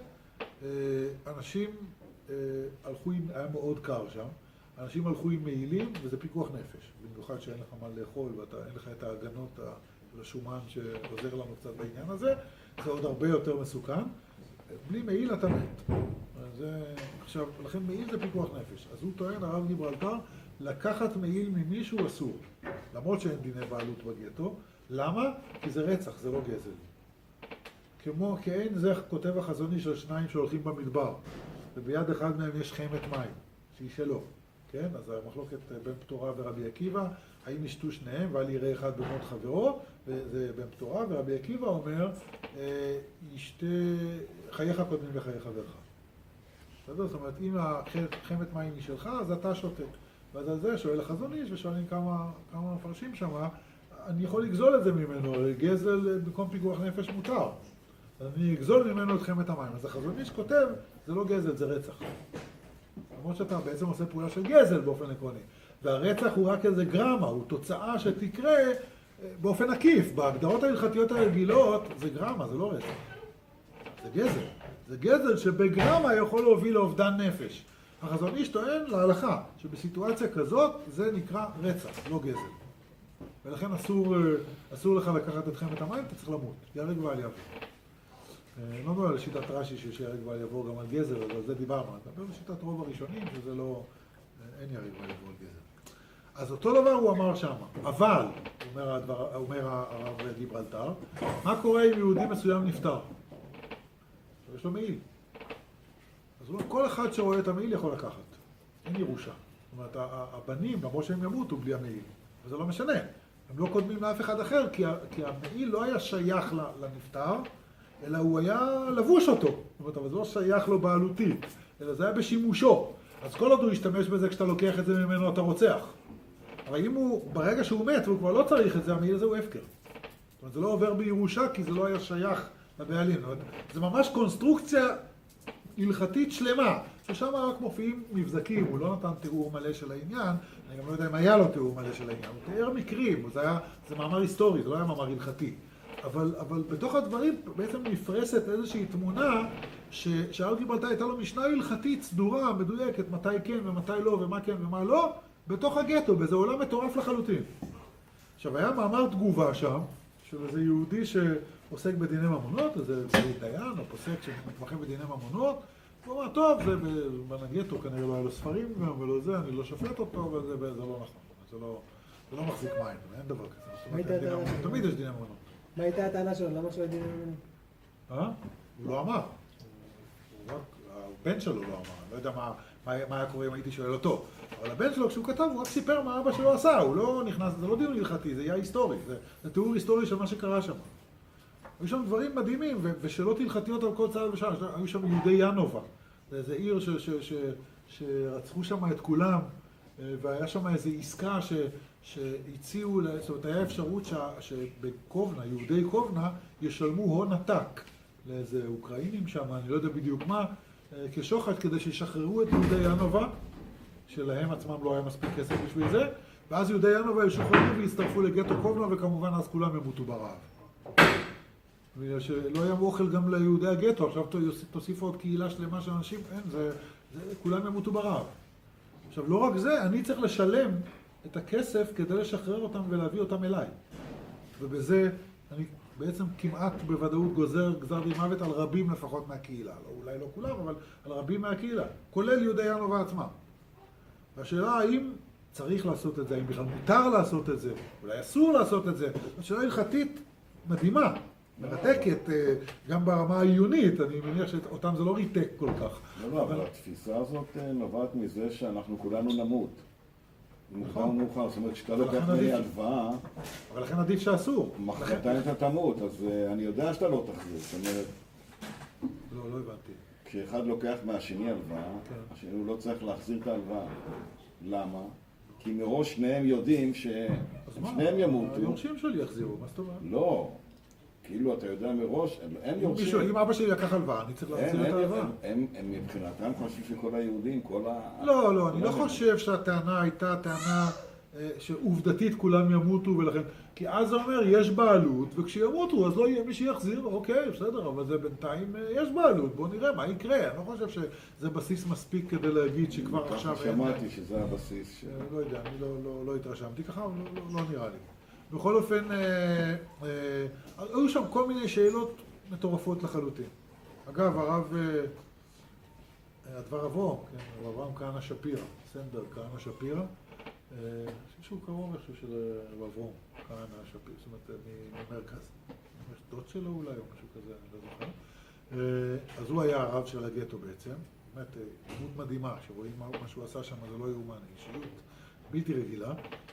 אנשים הלכו עם, היה מאוד קר שם, אנשים הלכו עם מעילים וזה פיקוח נפש. במיוחד שאין לך מה לאכול ואין לך את ההגנות לשומן שעוזר לנו קצת בעניין הזה, זה עוד הרבה יותר מסוכן. בלי מעיל אתה מת. זה, עכשיו, לכן מעיל זה פיקוח נפש. אז הוא טוען, הרב גיברלטר, לקחת מעיל ממישהו אסור. למרות שאין דיני בעלות בגטו. למה? כי זה רצח, זה לא גזל. כמו, כי אין זה כותב החזוני של שניים שהולכים במדבר. וביד אחד מהם יש חמת מים, שהיא שלו. כן? אז המחלוקת בין פטורה ורבי עקיבא, האם ישתו שניהם, ואל יראה אחד במות חברו, וזה בין פטורה, ורבי עקיבא אומר, ישתה, חייך קודמים לחיי חברך. זאת אומרת, אם החמת מים היא שלך, אז אתה שותק. ואז על זה שואל החזון איש, ושואלים כמה, כמה מפרשים שם, אני יכול לגזול את זה ממנו, גזל במקום פיקוח נפש מותר. אני אגזול ממנו את חמת המים. אז החזון איש כותב, זה לא גזל, זה רצח. למרות שאתה בעצם עושה פעולה של גזל באופן עקרוני. והרצח הוא רק איזה גרמה, הוא תוצאה שתקרה באופן עקיף. בהגדרות ההלכתיות הרגילות זה גרמה, זה לא רצח. זה גזל. זה גזל שבגרמה יכול להוביל לאובדן נפש. החזון איש טוען להלכה, שבסיטואציה כזאת זה נקרא רצח, לא גזל. ולכן אסור, אסור לך לקחת אתכם את המים, אתה צריך למות. יהרג ואל יעבור. לא נדבר על שיטת רש"י שיש יהרג ואל יעבור גם על גזל, אבל זה דיברנו. נדבר בשיטת רוב הראשונים שזה לא, אין יהרג ואל יעבור על גזל. אז אותו דבר הוא אמר שם, אבל, אומר, הדבר, אומר הרב גיברלטר, מה קורה אם יהודי מסוים נפטר? יש לו מעיל. אז הוא אומר, כל אחד שרואה את המעיל יכול לקחת. אין ירושה. זאת אומרת, הבנים, למרות שהם ימותו בלי המעיל. וזה לא משנה. הם לא קודמים לאף אחד אחר, כי, כי המעיל לא היה שייך לנפטר, אלא הוא היה לבוש אותו. זאת אומרת, אבל זה לא שייך לו בעלותי, אלא זה היה בשימושו. אז כל עוד הוא ישתמש בזה כשאתה לוקח את זה ממנו, אתה רוצח. אבל אם הוא, ברגע שהוא מת, והוא כבר לא צריך את זה, המעיל הזה הוא הפקר. זאת אומרת, זה לא עובר בירושה, כי זה לא היה שייך לבעלים. זאת אומרת, זה ממש קונסטרוקציה הלכתית שלמה, ששם רק מופיעים מבזקים, הוא לא נתן תיאור מלא של העניין, אני גם לא יודע אם היה לו תיאור מלא של העניין, הוא תיאר מקרים, זה, היה, זה מאמר היסטורי, זה לא היה מאמר הלכתי. אבל, אבל בתוך הדברים בעצם נפרסת איזושהי תמונה שהרב גיברלטר הייתה לו משנה הלכתית סדורה, מדויקת, מתי כן ומתי לא ומה כן ומה לא, בתוך הגטו, באיזה עולם מטורף לחלוטין. עכשיו, היה מאמר תגובה שם, של איזה יהודי שעוסק בדיני ממונות, איזה דיין או פוסק שמתמחה בדיני ממונות, הוא אומר, טוב, זה בנגטו, כנראה לא היה לו ספרים גם, ולא זה, אני לא שופט אותו, אבל זה, זה לא נכון, זה לא, זה לא מחזיק מים, אין דבר כזה. תמיד יש דיני ממונות. מה הייתה הטענה שלו? למה שלא דיני ממונות? אה? הוא לא אמר. הבן שלו לא אמר, אני לא יודע מה, מה היה קורה אם הייתי שואל אותו. אבל הבן שלו, כשהוא כתב, הוא רק סיפר מה אבא שלו עשה, הוא לא נכנס, זה לא דיון הלכתי, זה היה היסטורי, זה, זה תיאור היסטורי של מה שקרה שם. היו שם דברים מדהימים, ו- ושאלות הלכתיות על כל צעד ושעה, היו שם יהודי ינובה, זה איזה עיר ש- ש- ש- שרצחו שם את כולם, והיה שם איזו עסקה ש- שהציעו, זאת אומרת, היה אפשרות ש- שבקובנה, יהודי קובנה, ישלמו הון עתק לאיזה אוקראינים שם, אני לא יודע בדיוק מה, כשוחד כדי שישחררו את יהודי ינובה, שלהם עצמם לא היה מספיק כסף בשביל זה, ואז יהודי ינובה ישוחררו והצטרפו לגטו קובנה, וכמובן אז כולם ימותו ברעב. בגלל שלא היה אוכל גם ליהודי הגטו, עכשיו תוסיפו עוד קהילה שלמה של אנשים, אין, זה, זה, כולם ימותו ברעב. עכשיו, לא רק זה, אני צריך לשלם את הכסף כדי לשחרר אותם ולהביא אותם אליי. ובזה אני בעצם כמעט בוודאות גוזר גזר דין מוות על רבים לפחות מהקהילה. לא, אולי לא כולם, אבל על רבים מהקהילה, כולל יהודי ינובה עצמם. והשאלה האם צריך לעשות את זה, האם בכלל מותר לעשות את זה, אולי אסור לעשות את זה. השאלה הלכתית מדהימה, מרתקת, גם ברמה העיונית, אני מניח שאותם זה לא ריתק כל כך. לא, לא, אבל התפיסה הזאת נובעת מזה שאנחנו כולנו נמות. מוקדם ומאוחר, זאת אומרת שאתה לוקח לי הלוואה. אבל לכן עדיף שאסור. מחרתיים אתה תמות, אז אני יודע שאתה לא תחזיר. זאת אומרת... לא, לא הבנתי. כשאחד לוקח מהשני הלוואה, השני הוא לא צריך להחזיר את ההלוואה. למה? כי מראש שניהם יודעים ששניהם ימותו. היורשים שלי יחזירו, מה זאת אומרת? לא. כאילו, אתה יודע מראש, אין יורשים. אם אבא שלי לקח הלוואה, אני צריך להחזיר את ההלוואה. הם מבחינתם חושבים שכל היהודים, כל ה... לא, לא, אני לא חושב שהטענה הייתה טענה שעובדתית כולם ימותו ולכן... כי אז זה אומר, יש בעלות, וכשימותו אז לא יהיה מי שיחזיר, אוקיי, בסדר, אבל זה בינתיים יש בעלות, בואו נראה מה יקרה. אני לא חושב שזה בסיס מספיק כדי להגיד שכבר עכשיו... שמעתי שזה הבסיס. לא יודע, אני לא התרשמתי ככה, לא נראה לי. בכל אופן, היו שם כל מיני שאלות מטורפות לחלוטין. אגב, הרב, הדבר אברהם, כן, אברהם כהנא שפירא, סנדברג כהנא שפירא, שהוא קרוב, אני חושב שזה אברהם כהנא שפירא, זאת אומרת, ממרכז. יש דוד שלו אולי, או משהו כזה, אני לא זוכר. אז הוא היה הרב של הגטו בעצם, באמת, דמות מדהימה, שרואים מה שהוא עשה שם, זה לא יאומן, אישיות בלתי רגילה.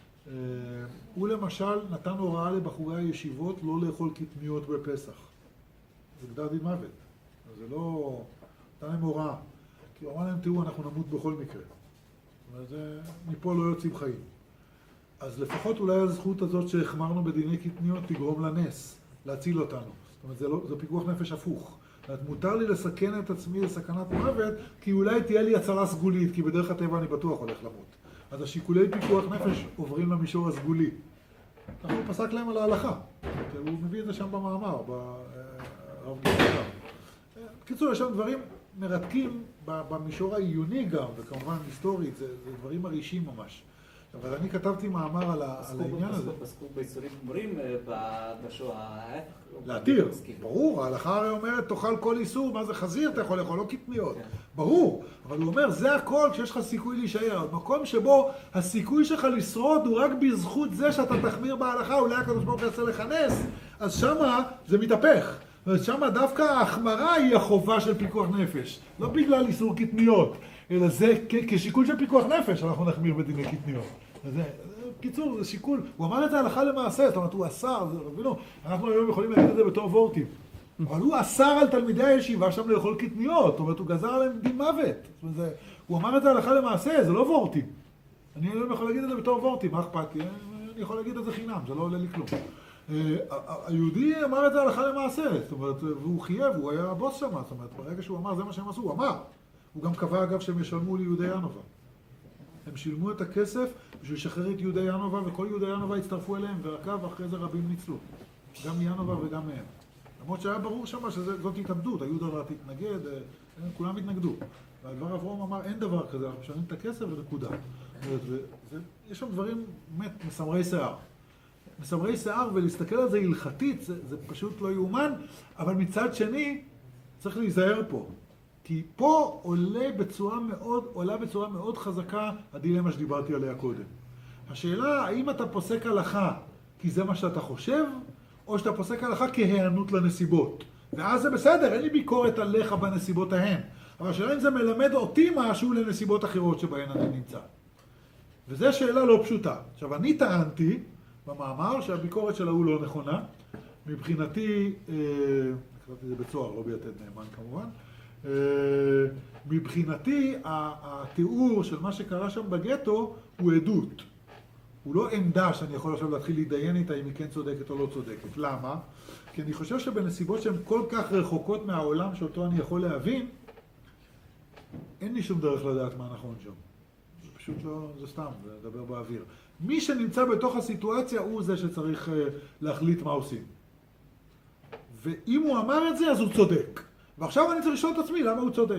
הוא למשל נתן הוראה לבחורי הישיבות לא לאכול קטניות בפסח. זה גזר דין מוות. זה לא... נתן להם הוראה. כי הוא אמר להם, תראו, אנחנו נמות בכל מקרה. וזה... מפה לא יוצאים חיים. אז לפחות אולי הזכות הזאת שהחמרנו בדיני קטניות תגרום לנס, להציל אותנו. זאת אומרת, זה, לא... זה פיקוח נפש הפוך. זאת אומרת, מותר לי לסכן את עצמי לסכנת מוות, כי אולי תהיה לי הצלה סגולית, כי בדרך הטבע אני בטוח הולך למות. אז השיקולי פיקוח נפש עוברים למישור הסגולי. אנחנו פסק להם על ההלכה. הוא מביא את זה שם במאמר, ברב גדולה. בקיצור, יש שם דברים מרתקים במישור העיוני גם, וכמובן היסטורית, זה, זה דברים מרעישים ממש. אבל אני כתבתי מאמר על, על העניין הזה. פסקו ביצורים חמורים בשואה, להתיר, ברור, ההלכה הרי אומרת, תאכל כל איסור, מה זה חזיר, אתה יכול לאכול, לא קטניות. ברור, אבל הוא אומר, זה הכל כשיש לך סיכוי להישאר. במקום שבו הסיכוי שלך לשרוד הוא רק בזכות זה שאתה תחמיר בהלכה, אולי הקדוש ברוך הוא יעשה לך נס, אז שמה זה מתהפך. ושמה דווקא ההחמרה היא החובה של פיקוח נפש, לא בגלל איסור קטניות, אלא זה כשיקול של פיקוח נפש, אנחנו נחמיר בדיני קטניות. זה, קיצור, זה שיקול, הוא אמר את זה הלכה למעשה, זאת אומרת, הוא אסר, לא, אנחנו היום יכולים להגיד את זה בתור וורטים, אבל הוא אסר על תלמידי הישיבה שם לאכול קטניות, זאת אומרת, הוא גזר עליהם דין מוות, זאת אומרת, זה, הוא אמר את זה הלכה למעשה, זה לא וורטים. אני לא יכול להגיד את זה בתור וורטים, מה אכפת לי? אני יכול להגיד את זה חינם, זה לא עולה לי כלום. היהודי אמר את זה הלכה למעשה, זאת אומרת, והוא חייב, הוא היה הבוס שם, זאת אומרת, ברגע שהוא אמר, זה מה שהם עשו, הוא אמר. הוא גם קבע, אגב, שהם ישלמו ליהודי ינובה. הם שילמו את הכסף בשביל לשחרר את יהודי ינובה, וכל יהודי ינובה הצטרפו אליהם, ואגב, אחרי זה רבים ניצלו. גם מינובה וגם מהם. למרות שהיה ברור שם שזאת התאבדות, היהודה תתנגד, כולם התנגדו. והדבר אברהם אמר, אין דבר כזה, אנחנו משלמים את הכסף ונקודה. יש שם דברים, באמת, מסמרי שיער. מסמרי שיער, ולהסתכל על זה הלכתית, זה, זה פשוט לא יאומן, אבל מצד שני, צריך להיזהר פה. כי פה עולה בצורה מאוד, עולה בצורה מאוד חזקה הדילמה שדיברתי עליה קודם. השאלה, האם אתה פוסק הלכה כי זה מה שאתה חושב, או שאתה פוסק הלכה כהיענות לנסיבות. ואז זה בסדר, אין לי ביקורת עליך בנסיבות ההן. אבל השאלה אם זה מלמד אותי משהו לנסיבות אחרות שבהן אני נמצא. וזו שאלה לא פשוטה. עכשיו, אני טענתי במאמר שהביקורת שלה הוא לא נכונה. מבחינתי, אה, קראתי זה בצוהר, לא ביתד נאמן כמובן, אה, מבחינתי התיאור של מה שקרה שם בגטו הוא עדות. הוא לא עמדה שאני יכול עכשיו להתחיל להידיין איתה אם היא כן צודקת או לא צודקת. למה? כי אני חושב שבנסיבות שהן כל כך רחוקות מהעולם שאותו אני יכול להבין, אין לי שום דרך לדעת מה נכון שם. זה פשוט לא, זה סתם, זה לדבר באוויר. מי שנמצא בתוך הסיטואציה הוא זה שצריך להחליט מה עושים. ואם הוא אמר את זה, אז הוא צודק. ועכשיו אני צריך לשאול את עצמי למה הוא צודק.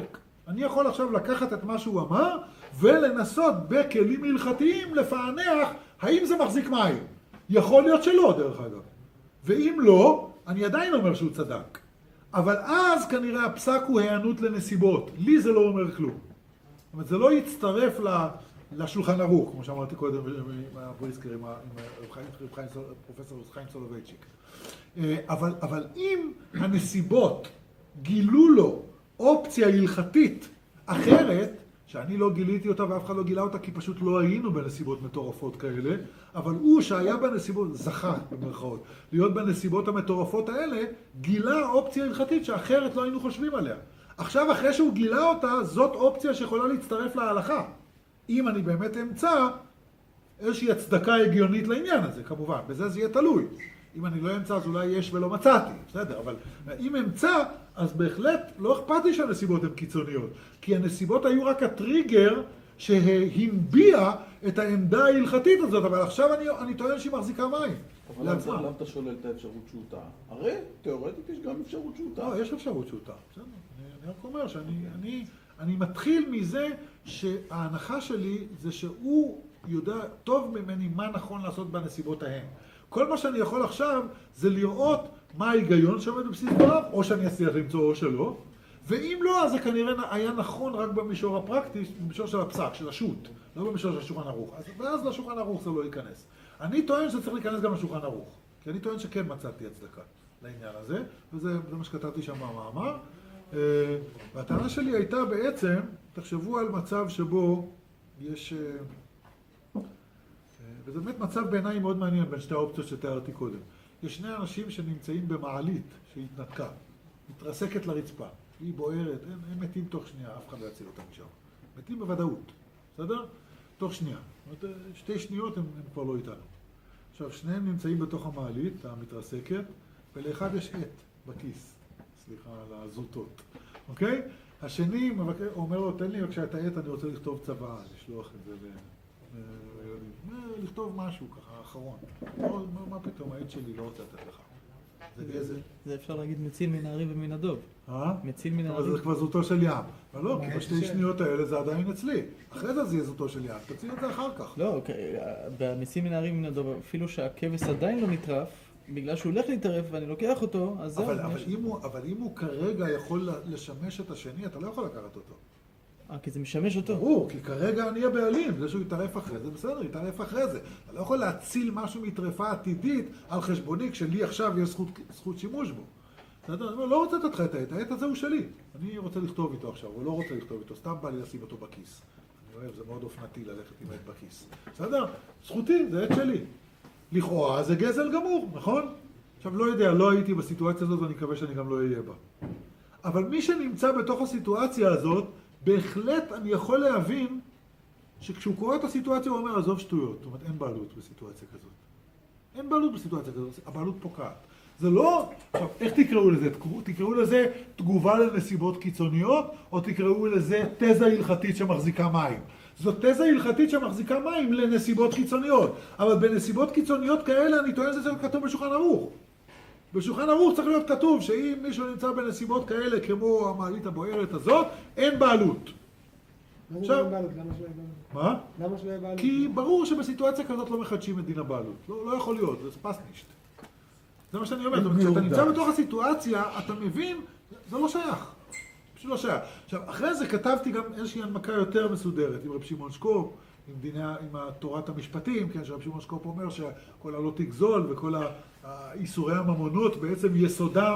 אני יכול עכשיו לקחת את מה שהוא אמר, ולנסות בכלים הלכתיים לפענח האם זה מחזיק מים. יכול להיות שלא, דרך אגב. ואם לא, אני עדיין אומר שהוא צדק. אבל אז כנראה הפסק הוא הענות לנסיבות. לי זה לא אומר כלום. זאת אומרת, זה לא יצטרף לשולחן ערוך, כמו שאמרתי קודם עם הבריסקר, עם פרופסור חיים סולובייצ'יק. אבל, אבל אם הנסיבות גילו לו אופציה הלכתית אחרת, שאני לא גיליתי אותה ואף אחד לא גילה אותה כי פשוט לא היינו בנסיבות מטורפות כאלה, אבל הוא שהיה בנסיבות, זכה במרכאות, להיות בנסיבות המטורפות האלה, גילה אופציה הלכתית שאחרת לא היינו חושבים עליה. עכשיו אחרי שהוא גילה אותה, זאת אופציה שיכולה להצטרף להלכה. אם אני באמת אמצא איזושהי הצדקה הגיונית לעניין הזה, כמובן, בזה זה יהיה תלוי. אם אני לא אמצא, אז אולי יש ולא מצאתי, בסדר, אבל אם אמצא, אז בהחלט לא אכפתי שהנסיבות הן קיצוניות, כי הנסיבות היו רק הטריגר שהנביע את העמדה ההלכתית הזאת, אבל עכשיו אני, אני טוען שהיא מחזיקה מים. אבל למה אתה שולל את האפשרות שהוא טעה? הרי תיאורטית יש גם אפשרות שהוא טעה. לא, יש אפשרות שהוא טעה, בסדר. אני, אני רק אומר שאני אני, אני מתחיל מזה שההנחה שלי זה שהוא יודע טוב ממני מה נכון לעשות בנסיבות ההן. כל מה שאני יכול עכשיו זה לראות מה ההיגיון שעומד בבסיס דבריו, או שאני אצליח למצוא או שלא, ואם לא, אז זה כנראה היה נכון רק במישור הפרקטי, במישור של הפסק, של השו"ת, לא במישור של השולחן ערוך. אז, ואז לשולחן ערוך זה לא ייכנס. אני טוען שצריך להיכנס גם לשולחן ערוך, כי אני טוען שכן מצאתי הצדקה לעניין הזה, וזה מה שכתבתי שם במאמר. והטענה שלי הייתה בעצם, תחשבו על מצב שבו יש... וזה באמת מצב בעיניי מאוד מעניין בין שתי האופציות שתיארתי קודם. יש שני אנשים שנמצאים במעלית שהתנתקה, מתרסקת לרצפה, היא בוערת, הם, הם מתים תוך שנייה, אף אחד לא יציל אותם משם. מתים בוודאות, בסדר? תוך שנייה. זאת אומרת, שתי שניות הם, הם כבר לא איתנו. עכשיו, שניהם נמצאים בתוך המעלית, המתרסקת, ולאחד יש עט בכיס, סליחה על הזוטות, אוקיי? השני אומר לו, תן לי בבקשה את העט, אני רוצה לכתוב צוואה, לשלוח את זה ל... לכתוב משהו ככה, האחרון. מה פתאום, העט שלי לא רוצה לתת לך. זה גזל. זה אפשר להגיד מציל מן הארי ומן הדוב. אה? מציל מן הארי. אבל זה כבר זוטו של ים. אבל לא, כי בשתי שניות האלה זה עדיין אצלי. אחרי זה זה יהיה זוטו של ים. תציל את זה אחר כך. לא, במציל מן הארי ומן הדוב, אפילו שהכבש עדיין לא נטרף, בגלל שהוא הולך להתערף ואני לוקח אותו, אז זהו. אבל אם הוא כרגע יכול לשמש את השני, אתה לא יכול לקחת אותו. אה, כי זה משמש אותו. ברור, כי כרגע אני הבעלים, זה שהוא יתערף אחרי זה, בסדר, יתערף אחרי זה. אתה לא יכול להציל משהו מטרפה עתידית על חשבוני, כשלי עכשיו יש זכות, זכות שימוש בו. בסדר, אני אומר, לא רוצה לתת לך את העט, העט הזה הוא שלי. אני רוצה לכתוב איתו עכשיו, או לא רוצה לכתוב איתו, סתם בא לי לשים אותו בכיס. אני אוהב, זה מאוד אופנתי ללכת עם העט בכיס. בסדר, זכותי, זה עט שלי. לכאורה זה גזל גמור, נכון? עכשיו, לא יודע, לא הייתי בסיטואציה הזאת, ואני מקווה שאני גם לא אהיה בה. אבל מי שנמצא בתוך הסיטואציה הזאת, בהחלט אני יכול להבין שכשהוא קורא את הסיטואציה הוא אומר, עזוב שטויות. זאת אומרת, אין בעלות בסיטואציה כזאת. אין בעלות בסיטואציה כזאת, הבעלות פוקעת. זה לא, עכשיו, איך תקראו לזה? תקראו לזה תגובה לנסיבות קיצוניות, או תקראו לזה תזה הלכתית שמחזיקה מים. זאת תזה הלכתית שמחזיקה מים לנסיבות קיצוניות. אבל בנסיבות קיצוניות כאלה אני טוען שזה כתוב בשולחן ערוך. בשולחן ערוך צריך להיות כתוב שאם מישהו נמצא בנסיבות כאלה כמו המעלית הבוערת הזאת, אין בעלות. למה שלא יהיה בעלות? מה? למה שלא יהיה בעלות? כי ברור שבסיטואציה כזאת לא מחדשים את דין הבעלות. לא, לא יכול להיות, זה פסנישט. זה מה שאני אומר. כשאתה נמצא בתוך הסיטואציה, אתה מבין, זה לא שייך. פשוט לא שייך. עכשיו, אחרי זה כתבתי גם איזושהי הנמקה יותר מסודרת עם רב שמעון שקופ, עם דיני, עם תורת המשפטים, כן, שרב שמעון שקופ אומר שכל הלא תגזול וכל האיסורי הממונות בעצם יסודם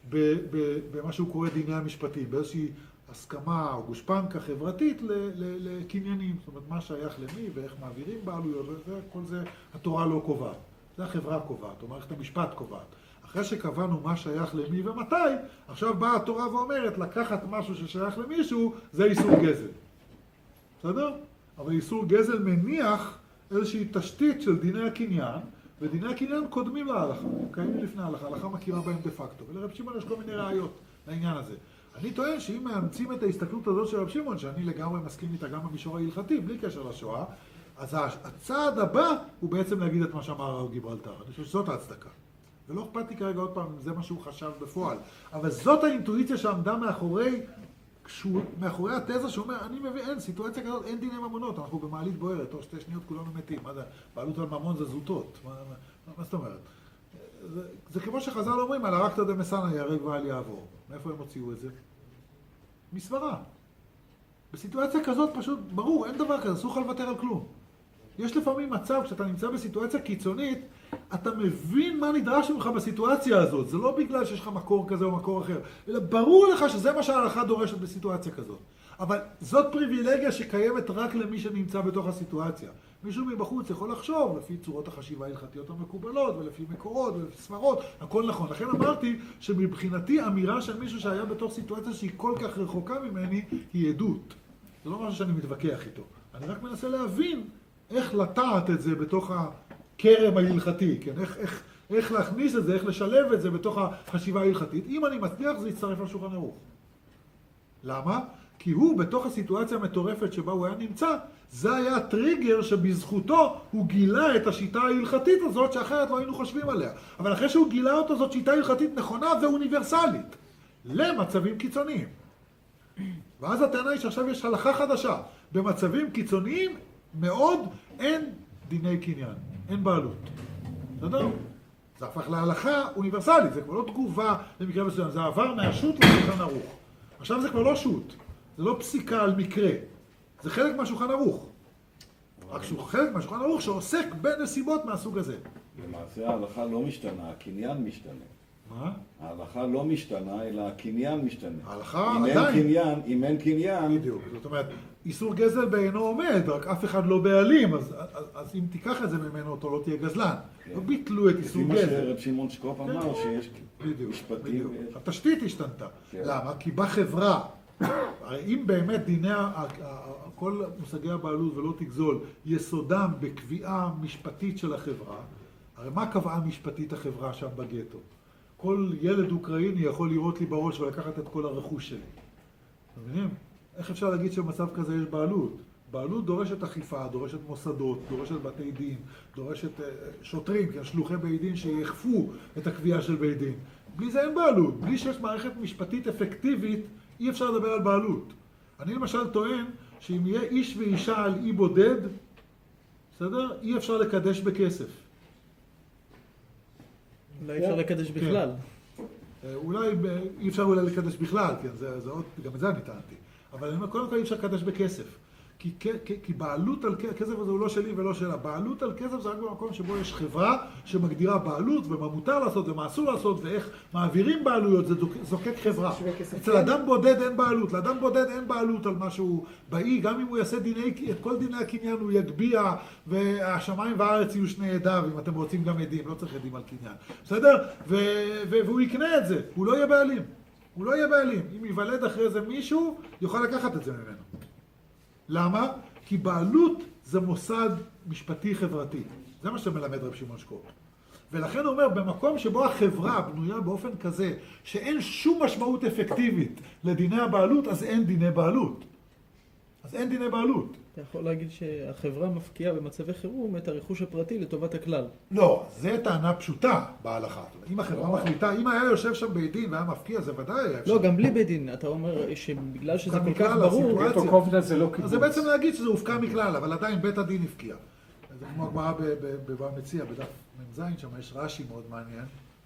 במה שהוא קורא דיני המשפטים, באיזושהי הסכמה או גושפנקה חברתית לקניינים, זאת אומרת מה שייך למי ואיך מעבירים בעלויות, וכל זה התורה לא קובעת, זה החברה קובעת, או מערכת המשפט קובעת. אחרי שקבענו מה שייך למי ומתי, עכשיו באה התורה ואומרת לקחת משהו ששייך למישהו, זה איסור גזל. בסדר? אבל איסור גזל מניח איזושהי תשתית של דיני הקניין, ודיני הקניין קודמים להלכה, קיימים לפני ההלכה, ההלכה מכירה בהם דה פקטו, ולרב שמעון יש כל מיני ראיות לעניין הזה. אני טוען שאם מאמצים את ההסתכלות הזאת של רב שמעון, שאני לגמרי מסכים איתה גם במישור ההלכתי, בלי קשר לשואה, אז הצעד הבא הוא בעצם להגיד את מה שאמר הרב גיברלטר. אני חושב שזאת ההצדקה. ולא אכפת לי כרגע עוד פעם אם זה מה שהוא חשב בפועל. אבל זאת האינטואיציה שעמדה מאחורי כשהוא מאחורי התזה שאומר, אני מבין, אין, סיטואציה כזאת, אין דיני ממונות, אנחנו במעלית בוערת, תוך שתי שניות כולנו מתים, מה זה, בעלות על ממון זה זוטות, מה, מה, מה זאת אומרת? זה, זה כמו שחז"ל אומרים, על הרקתא דמסנא ייהרג ואל יעבור. מאיפה הם הוציאו את זה? מסברה. בסיטואציה כזאת פשוט, ברור, אין דבר כזה, אסור לך לוותר על כלום. יש לפעמים מצב, כשאתה נמצא בסיטואציה קיצונית, אתה מבין מה נדרש ממך בסיטואציה הזאת. זה לא בגלל שיש לך מקור כזה או מקור אחר, אלא ברור לך שזה מה שההלכה דורשת בסיטואציה כזאת. אבל זאת פריבילגיה שקיימת רק למי שנמצא בתוך הסיטואציה. מישהו מבחוץ יכול לחשוב לפי צורות החשיבה ההלכתיות המקובלות, ולפי מקורות, ולפי ספרות, הכל נכון. לכן אמרתי שמבחינתי אמירה של מישהו שהיה בתוך סיטואציה שהיא כל כך רחוקה ממני, היא עדות. זה לא משהו שאני מתווכח איתו. אני רק מנסה להבין איך לטעת את זה בתוך הכרם ההלכתי, כן? איך, איך, איך להכניס את זה, איך לשלב את זה בתוך החשיבה ההלכתית. אם אני מצליח, זה יצטרף לשולחן ערוך. למה? כי הוא, בתוך הסיטואציה המטורפת שבה הוא היה נמצא, זה היה הטריגר שבזכותו הוא גילה את השיטה ההלכתית הזאת שאחרת לא היינו חושבים עליה. אבל אחרי שהוא גילה אותו, זאת שיטה הלכתית נכונה ואוניברסלית למצבים קיצוניים. ואז הטענה היא שעכשיו יש הלכה חדשה. במצבים קיצוניים מאוד אין דיני קניין, אין בעלות. בסדר? זה הפך להלכה אוניברסלית, זה כבר לא תגובה למקרה מסוים, זה עבר מהשו"ת לשולחן ערוך. עכשיו זה כבר לא שו"ת, זה לא פסיקה על מקרה, זה חלק מהשולחן ערוך. רק שהוא חלק מהשולחן ערוך שעוסק בנסיבות מהסוג הזה. למעשה ההלכה לא משתנה, הקניין משתנה. מה? ההלכה לא משתנה, אלא הקניין משתנה. ההלכה אם עדיין. אין קניין, אם אין קניין... בדיוק. זאת אומרת, איסור גזל בעינו עומד, רק אף אחד לא בעלים, אז, אז, אז אם תיקח את זה ממנו, אותו לא תהיה גזלן. כן. לא ביטלו את איסור גזל. לפי מה שרב שמעון שקופ אמר, שיש בדיוק, משפטים... בדיוק. ויש... התשתית השתנתה. כן. למה? כי בחברה, הרי אם באמת דיני, כל מושגי הבעלות ולא תגזול, יסודם בקביעה משפטית של החברה, הרי מה קבעה משפטית החברה שם בגטו? כל ילד אוקראיני יכול לראות לי בראש ולקחת את כל הרכוש שלי. אתם מבינים? איך אפשר להגיד שבמצב כזה יש בעלות? בעלות דורשת אכיפה, דורשת מוסדות, דורשת בתי דין, דורשת שוטרים, כן, שלוחי בית דין שיאכפו את הקביעה של בית דין. בלי זה אין בעלות. בלי שיש מערכת משפטית אפקטיבית, אי אפשר לדבר על בעלות. אני למשל טוען שאם יהיה איש ואישה על אי בודד, בסדר? אי אפשר לקדש בכסף. אולי אפשר לקדש בכלל. אולי אי אפשר אולי לקדש בכלל, כן, זה, זה עוד, גם את זה אני טענתי. אבל אני אומר, קודם כל אי אפשר לקדש בכסף. כי, כי, כי בעלות על כסף הזה הוא לא שלי ולא שלה. בעלות על כסף זה רק במקום שבו יש חברה שמגדירה בעלות ומה מותר לעשות ומה אסור לעשות ואיך מעבירים בעלויות, זה זוקק חברה. אצל אדם בודד אין בעלות, לאדם בודד אין בעלות על משהו באי, גם אם הוא יעשה דיני, את כל דיני הקניין הוא יגביע והשמיים והארץ יהיו שני עדיו, אם אתם רוצים גם עדים, לא צריך עדים על קניין. בסדר? ו, ו, והוא יקנה את זה, הוא לא יהיה בעלים. הוא לא יהיה בעלים. אם ייוולד אחרי זה מישהו, יוכל לקחת את זה ממנו. למה? כי בעלות זה מוסד משפטי חברתי. זה מה שמלמד רב שמעון שקופ. ולכן הוא אומר, במקום שבו החברה בנויה באופן כזה, שאין שום משמעות אפקטיבית לדיני הבעלות, אז אין דיני בעלות. אז אין דיני בעלות. אתה יכול להגיד שהחברה מפקיעה במצבי חירום את הרכוש הפרטי לטובת הכלל. לא, זה טענה פשוטה בהלכה. אם החברה מחליטה, אם היה יושב שם בית דין והיה מפקיע, זה ודאי היה אפשר. לא, גם בלי בית דין. אתה אומר שבגלל שזה כל כך ברור... גטו קובנה זה לא קיבוץ. אז זה בעצם להגיד שזה הופקע מכלל, אבל עדיין בית הדין הפקיע. זה כמו הגמרא במציע, בדף מ"ז, שם יש רש"י מאוד מעניין.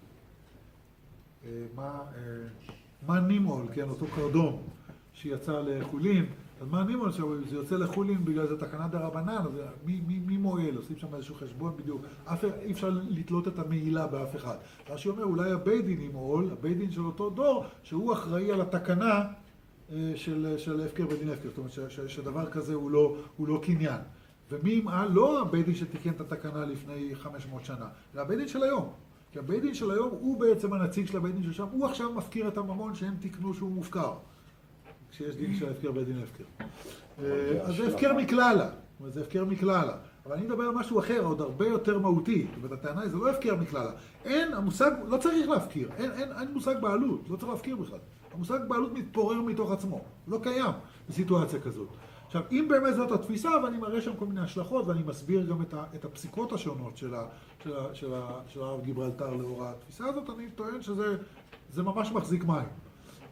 מה, מה נימול, כן, אותו קרדום שיצא לחולין. אז מה נימול, זה יוצא לחולין בגלל זה תקנה דרבנן, אז מי, מי, מי מועל? עושים שם איזשהו חשבון בדיוק. אף, אי אפשר לתלות את המעילה באף אחד. רש"י אומר, אולי הבית דין ימעול, הבית דין של אותו דור, שהוא אחראי על התקנה של, של הפקר בדין הפקר. זאת אומרת, ש, ש, שדבר כזה הוא לא, הוא לא קניין. ומי ימעל? לא הבית דין שתיקן את התקנה לפני חמש מאות שנה, זה הבית דין של היום. כי הבית דין של היום הוא בעצם הנציג של הבית דין של שם, הוא עכשיו מפקיר את הממון שהם תיקנו שהוא מופקר. כשיש דין של הפקר בית דין הפקר. אז זה הפקר מכללה. זה הפקר מכללה. אבל אני מדבר על משהו אחר, עוד הרבה יותר מהותי. זאת אומרת, הטענה היא, זה לא הפקר מכללה. אין, המושג, לא צריך להפקיר. אין, אין, אין מושג בעלות, לא צריך להפקיר בכלל. המושג בעלות מתפורר מתוך עצמו. לא קיים בסיטואציה כזאת. עכשיו, אם באמת זאת התפיסה, ואני מראה שם כל מיני השלכות, ואני מסביר גם את, ה, את הפסיקות השונות של, ה, של, ה, של, ה, של הרב גיברלטר לאור התפיסה הזאת, אני טוען שזה זה ממש מחזיק מים.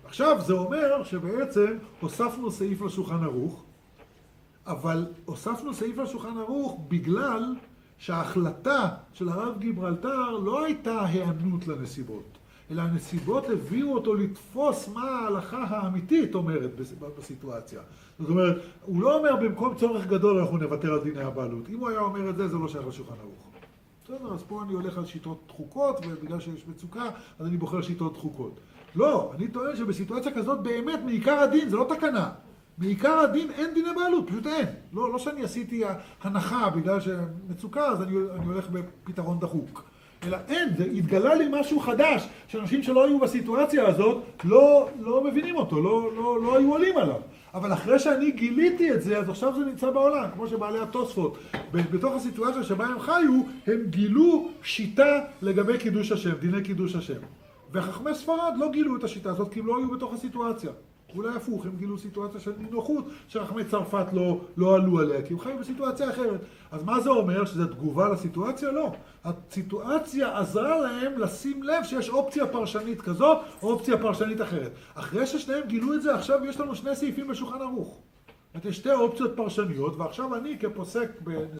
עכשיו זה אומר שבעצם הוספנו סעיף לשולחן ערוך, אבל הוספנו סעיף לשולחן ערוך בגלל שההחלטה של הרב גיברלטר לא הייתה הענות לנסיבות, אלא הנסיבות הביאו אותו לתפוס מה ההלכה האמיתית אומרת בסיטואציה. זאת אומרת, הוא לא אומר במקום צורך גדול אנחנו נוותר על דיני הבעלות. אם הוא היה אומר את זה, זה לא שייך לשולחן ערוך. בסדר, אז פה אני הולך על שיטות דחוקות, ובגלל שיש מצוקה, אז אני בוחר שיטות דחוקות. לא, אני טוען שבסיטואציה כזאת באמת מעיקר הדין, זה לא תקנה. מעיקר הדין אין דיני בעלות, פשוט אין. לא, לא שאני עשיתי הנחה בגלל שמצוקה, אז אני, אני הולך בפתרון דחוק. אלא אין, זה התגלה לי משהו חדש, שאנשים שלא היו בסיטואציה הזאת לא, לא מבינים אותו, לא, לא, לא היו עולים עליו. אבל אחרי שאני גיליתי את זה, אז עכשיו זה נמצא בעולם, כמו שבעלי התוספות. בתוך הסיטואציה שבה הם חיו, הם גילו שיטה לגבי קידוש השם, דיני קידוש השם. וחכמי ספרד לא גילו את השיטה הזאת, כי הם לא היו בתוך הסיטואציה. אולי הפוך, הם גילו סיטואציה של נינוחות, שחכמי צרפת לא, לא עלו עליה, כי הם חיו בסיטואציה אחרת. אז מה זה אומר? שזה תגובה לסיטואציה? לא. הסיטואציה עזרה להם לשים לב שיש אופציה פרשנית כזאת, או אופציה פרשנית אחרת. אחרי ששניהם גילו את זה, עכשיו יש לנו שני סעיפים בשולחן ערוך. יש שתי אופציות פרשניות, ועכשיו אני כפוסק ב...